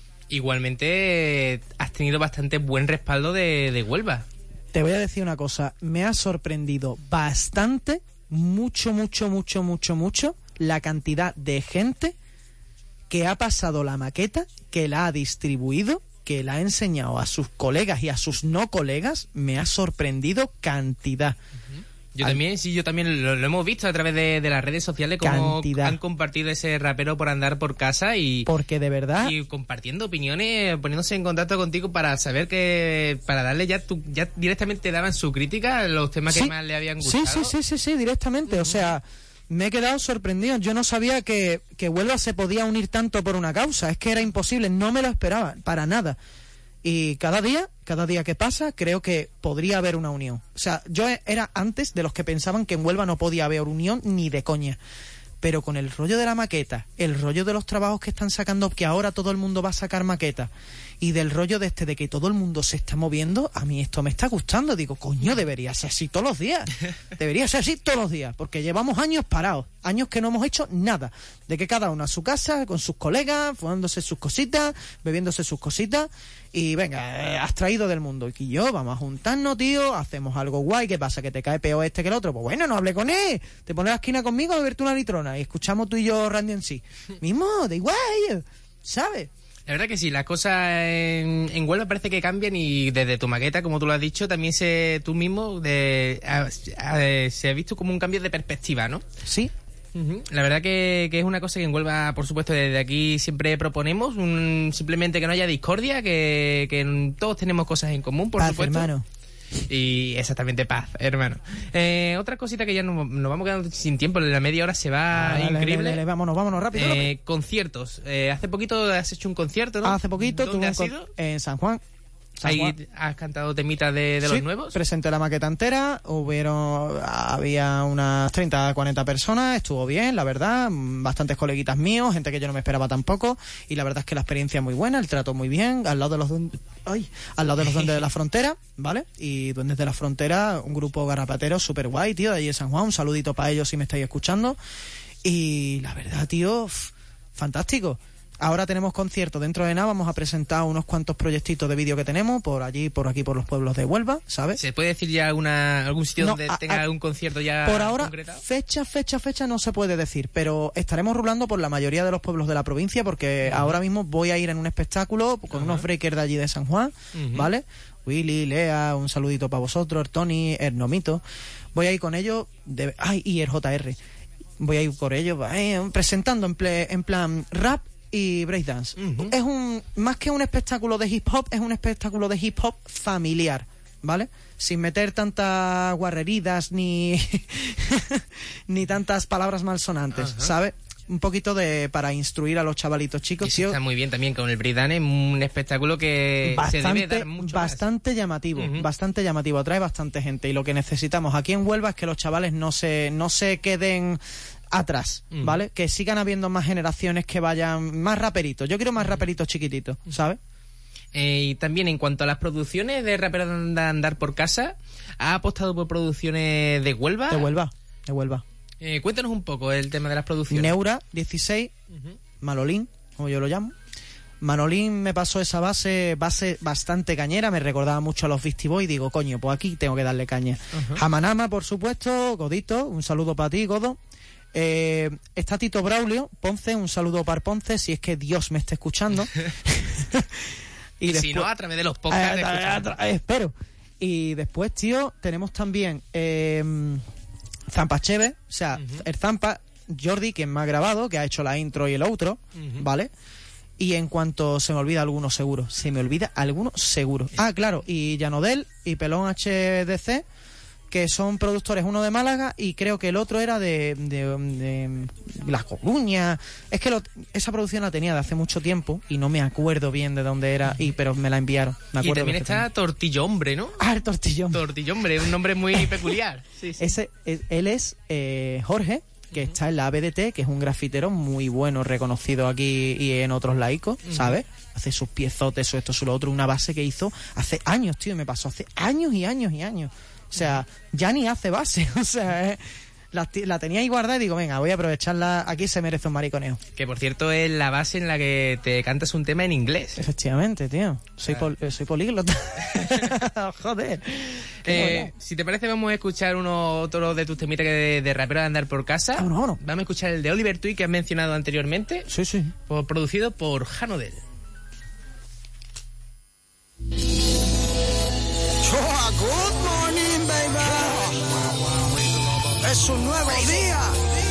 Speaker 3: Igualmente eh, has tenido bastante buen respaldo de, de Huelva.
Speaker 4: Te voy a decir una cosa, me ha sorprendido bastante, mucho, mucho, mucho, mucho, mucho, la cantidad de gente que ha pasado la maqueta, que la ha distribuido, que la ha enseñado a sus colegas y a sus no colegas. Me ha sorprendido cantidad.
Speaker 3: Uh-huh. Yo Al... también, sí, yo también lo, lo hemos visto a través de, de las redes sociales, como cantidad. Han compartido ese rapero por andar por casa y...
Speaker 4: Porque de verdad...
Speaker 3: Y compartiendo opiniones, poniéndose en contacto contigo para saber que... Para darle ya... Tu, ya directamente daban su crítica a los temas sí. que más le habían gustado.
Speaker 4: Sí, sí, sí, sí, sí, directamente. Uh-huh. O sea... Me he quedado sorprendido. Yo no sabía que, que Huelva se podía unir tanto por una causa. Es que era imposible. No me lo esperaba. Para nada. Y cada día, cada día que pasa, creo que podría haber una unión. O sea, yo era antes de los que pensaban que en Huelva no podía haber unión ni de coña. Pero con el rollo de la maqueta, el rollo de los trabajos que están sacando, que ahora todo el mundo va a sacar maquetas, y del rollo de este de que todo el mundo se está moviendo, a mí esto me está gustando. Digo, coño, debería ser así todos los días. Debería ser así todos los días, porque llevamos años parados, años que no hemos hecho nada. De que cada uno a su casa, con sus colegas, fumándose sus cositas, bebiéndose sus cositas, y venga, eh, has traído del mundo. Y yo, vamos a juntarnos, tío, hacemos algo guay. ¿Qué pasa? ¿Que te cae peor este que el otro? Pues bueno, no hable con él. Te pones a la esquina conmigo a beberte una litrona y escuchamos tú y yo Randy en sí. Mismo, da igual, ¿sabes?
Speaker 3: La verdad que sí, las cosas en, en Huelva parece que cambian, y desde tu maqueta, como tú lo has dicho, también se, tú mismo de, a, a, se ha visto como un cambio de perspectiva, ¿no?
Speaker 4: Sí.
Speaker 3: Uh-huh. La verdad que, que es una cosa que en Huelva, por supuesto, desde aquí siempre proponemos, un, simplemente que no haya discordia, que, que todos tenemos cosas en común, por
Speaker 4: Paz,
Speaker 3: supuesto.
Speaker 4: Hermano.
Speaker 3: Y exactamente, paz, hermano. Eh, otra cosita que ya nos, nos vamos quedando sin tiempo, la media hora se va ah, increíble.
Speaker 4: Dale, dale, vámonos, vámonos rápido.
Speaker 3: Eh, conciertos. Eh, hace poquito has hecho un concierto, ¿no?
Speaker 4: Hace poquito.
Speaker 3: ¿Dónde has
Speaker 4: con...
Speaker 3: ido?
Speaker 4: En San Juan. San
Speaker 3: Ahí
Speaker 4: Juan.
Speaker 3: Has cantado temitas de, de
Speaker 4: sí,
Speaker 3: los nuevos.
Speaker 4: Presenté la maqueta entera, hubieron, había unas treinta, cuarenta personas, estuvo bien, la verdad, bastantes coleguitas míos, gente que yo no me esperaba tampoco, y la verdad es que la experiencia es muy buena, el trato muy bien, al lado de los duendes, ay, al lado de los duendes de la frontera, ¿vale? Y duendes de la frontera, un grupo garrapatero súper guay, tío, de allí de San Juan, un saludito para ellos si me estáis escuchando, y la verdad, tío, pff, fantástico. Ahora tenemos conciertos, dentro de nada vamos a presentar unos cuantos proyectitos de vídeo que tenemos por allí, por aquí, por los pueblos de Huelva, ¿sabes?
Speaker 3: ¿Se puede decir ya alguna, algún sitio
Speaker 4: no,
Speaker 3: donde
Speaker 4: a,
Speaker 3: tenga
Speaker 4: a,
Speaker 3: algún concierto ya
Speaker 4: por ahora,
Speaker 3: concretado?
Speaker 4: fecha, fecha, fecha no se puede decir, pero estaremos rulando por la mayoría de los pueblos de la provincia, porque uh-huh. ahora mismo voy a ir en un espectáculo con uh-huh. unos breakers de allí de San Juan, uh-huh. ¿vale? Willy, Lea, un saludito para vosotros, el Tony, el Nomito. Voy a ir con ellos, de, ay, y el J R. Voy a ir por ellos, eh, presentando en, ple, en plan rap y breakdance. Uh-huh. Es un, más que un espectáculo de hip hop, es un espectáculo de hip hop familiar, ¿vale? Sin meter tantas guarreridas ni ni tantas palabras malsonantes, uh-huh. ¿sabes? un poquito de para instruir a los chavalitos chicos,
Speaker 3: y
Speaker 4: tío.
Speaker 3: está muy bien también con el Breakdance, un espectáculo que
Speaker 4: Bastante,
Speaker 3: se debe dar mucho
Speaker 4: bastante
Speaker 3: más.
Speaker 4: llamativo,
Speaker 3: Uh-huh.
Speaker 4: bastante llamativo, atrae bastante gente y lo que necesitamos aquí en Huelva es que los chavales no se no se queden atrás,
Speaker 3: Uh-huh.
Speaker 4: ¿vale? Que sigan habiendo más generaciones que vayan más raperitos. Yo quiero más raperitos chiquititos, ¿sabes?
Speaker 3: Eh, y también en cuanto a las producciones de Raperos de Andar por Casa, ¿ha apostado por producciones de Huelva?
Speaker 4: De Huelva, de Huelva.
Speaker 3: Eh, cuéntanos un poco el tema de las producciones.
Speaker 4: Neura, dieciséis, uh-huh. Manolín, como yo lo llamo. Manolín me pasó esa base base bastante cañera, me recordaba mucho a los Beastie Boys, digo, coño, pues aquí tengo que darle caña. Uh-huh. Jamanama, por supuesto, Godito, un saludo para ti, Godo. Eh, está Tito Braulio, Ponce, un saludo para Ponce, si es que Dios me está escuchando.
Speaker 3: y, y después, si no, a través de los podcasts.
Speaker 4: Eh, a tra- eh, espero. Y después, tío, tenemos también eh, Zampa Cheve, o sea, uh-huh. el Zampa, Jordi, quien me ha grabado, que ha hecho la intro y el outro, uh-huh. ¿vale? Y en cuanto se me olvida alguno seguro, se me olvida alguno seguro. Ah, claro, y Yanodel y Pelón H D C, que son productores, uno de Málaga y creo que el otro era de, de, de Las Coruñas. Es que lo, esa producción la tenía de hace mucho tiempo y no me acuerdo bien de dónde era, y pero me la enviaron. Me
Speaker 3: y también está
Speaker 4: tenía.
Speaker 3: Tortillombre, ¿no?
Speaker 4: Ah, el Tortillombre.
Speaker 3: Tortillombre, un nombre muy peculiar. Sí, sí.
Speaker 4: Ese, él es eh, Jorge, que uh-huh. está en la A B D T, que es un grafitero muy bueno, reconocido aquí y en otros laicos, uh-huh. ¿sabes? Hace sus piezotes, o esto, o lo otro, una base que hizo hace años, tío, me pasó hace años y años y años. O sea, ya ni hace base, o sea, eh, la, la tenía ahí guardada y digo, venga, voy a aprovecharla, aquí se merece un mariconeo.
Speaker 3: Que por cierto es la base en la que te cantas un tema en inglés.
Speaker 4: Efectivamente, tío, soy, pol, soy políglota. Joder.
Speaker 3: Eh, si te parece vamos a escuchar uno otro de tus temitas de, de Rapero de Andar por Casa.
Speaker 4: Ah, no, no.
Speaker 3: Vamos a escuchar el de Oliver Twist que has mencionado anteriormente.
Speaker 4: Sí, sí.
Speaker 3: Por, producido por Janodel.
Speaker 13: Good morning, baby. Es un nuevo día.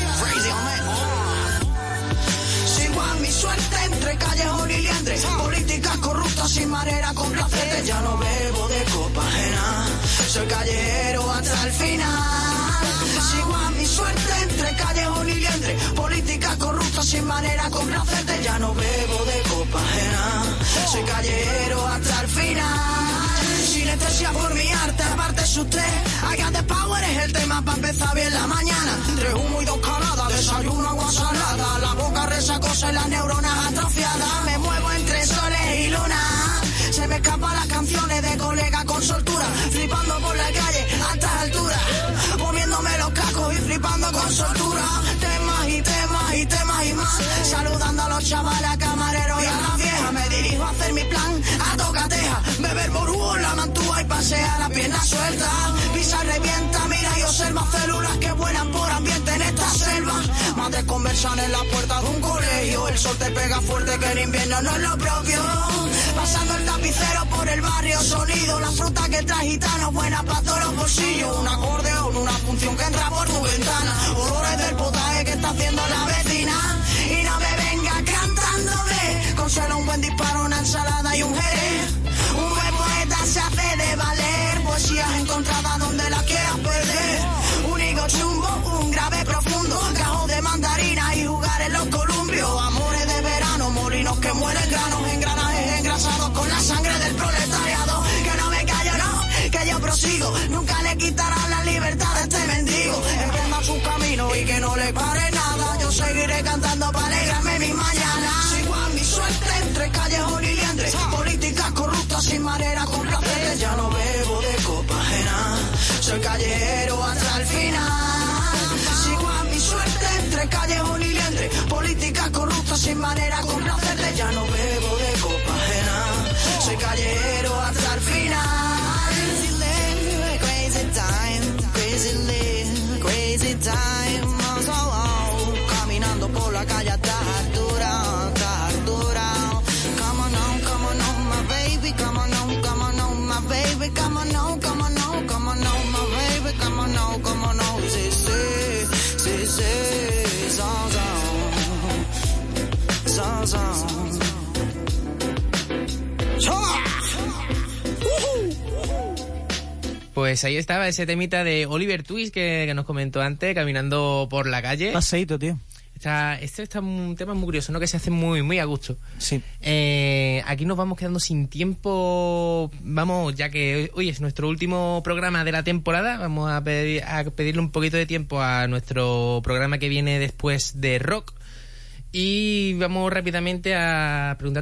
Speaker 13: Sigo a mi suerte entre callejón y liendre. Políticas corruptas sin manera complacente. Ya no bebo de copa ajena. Soy callejero hasta el final. Sigo a mi suerte entre callejón y liendre. Políticas corruptas sin manera complacente. Ya no bebo de copa ajena. Soy callejero hasta el final. Sinestesia por mi arte, aparte es usted. I got the power es el tema para empezar bien la mañana. Entre humo y dos caladas, desayuno, agua salada. La boca resacosa y las neuronas atrofiadas. Me muevo entre soles y luna. Se me escapan las canciones de colega con soltura. Flipando por la calle a estas alturas. Poniéndome los cascos y flipando con soltura. Temas y temas y temas y más. Saludando a los chavales, a camareros y a la vieja. Me dirijo a hacer mi plan a tocateja. Beber borúo en la mantúa y pasea las piernas sueltas. Pisa revienta, mira y observa células que vuelan por ambiente en esta selva. Madres conversan en la puerta de un colegio. El sol te pega fuerte que en invierno no es lo propio. Pasando el tapicero por el barrio, sonido, la fruta que trae gitano, buena para todos los bolsillos. Un acordeón, una función que entra por tu ventana. Olores del potaje que está haciendo la vecina. Y no me venga cantándome. Con solo un buen disparo, una ensalada y un jerez. Un buen poeta se hace de valer. Poesías encontradas donde las quieras perder. Un higo chumbo, un grave profundo. Gajo de mandarina y jugar en los columpios. Amores de verano, molinos que mueren granos. Engranajes engrasados con la sangre del proletariado. Que no me callo, no, que yo prosigo. Nunca le quitarán la libertad a este mendigo. Emprenda su camino y que no le pare nada. Yo seguiré cantando para alegrarme mi mañana. Sigo a mi suerte entre callejón y liendre. Políticas corruptas sin manera complacente. Ya no bebo de copa ajena. Soy callejero hasta el final. Sigo a mi suerte entre callejón y liendre. Políticas corruptas sin manera complacente. Ya no bebo de copa ajena. Soy callejero hasta el final. Crazy time, crazy live, crazy time. Oh, oh, oh. Caminando por la calle hasta altura, hasta altura. Come on, on, come on, on, my baby. Come on, on, come on, on, my baby. Come on, on, come on, on, come on, on, my baby. Come on, on, come on, on. Sí, sí, sí, sí. Zon, zon, zon, zon.
Speaker 3: Pues ahí estaba ese temita de Oliver Twist que, que nos comentó antes, caminando por la calle.
Speaker 4: Paseíto, tío.
Speaker 3: Está, este está un tema muy curioso, ¿no? Que se hace muy, muy a gusto.
Speaker 4: Sí.
Speaker 3: Eh, aquí nos vamos quedando sin tiempo. Vamos, ya que hoy es nuestro último programa de la temporada, vamos a, pedir, a pedirle un poquito de tiempo a nuestro programa que viene después de rock. Y vamos rápidamente a preguntar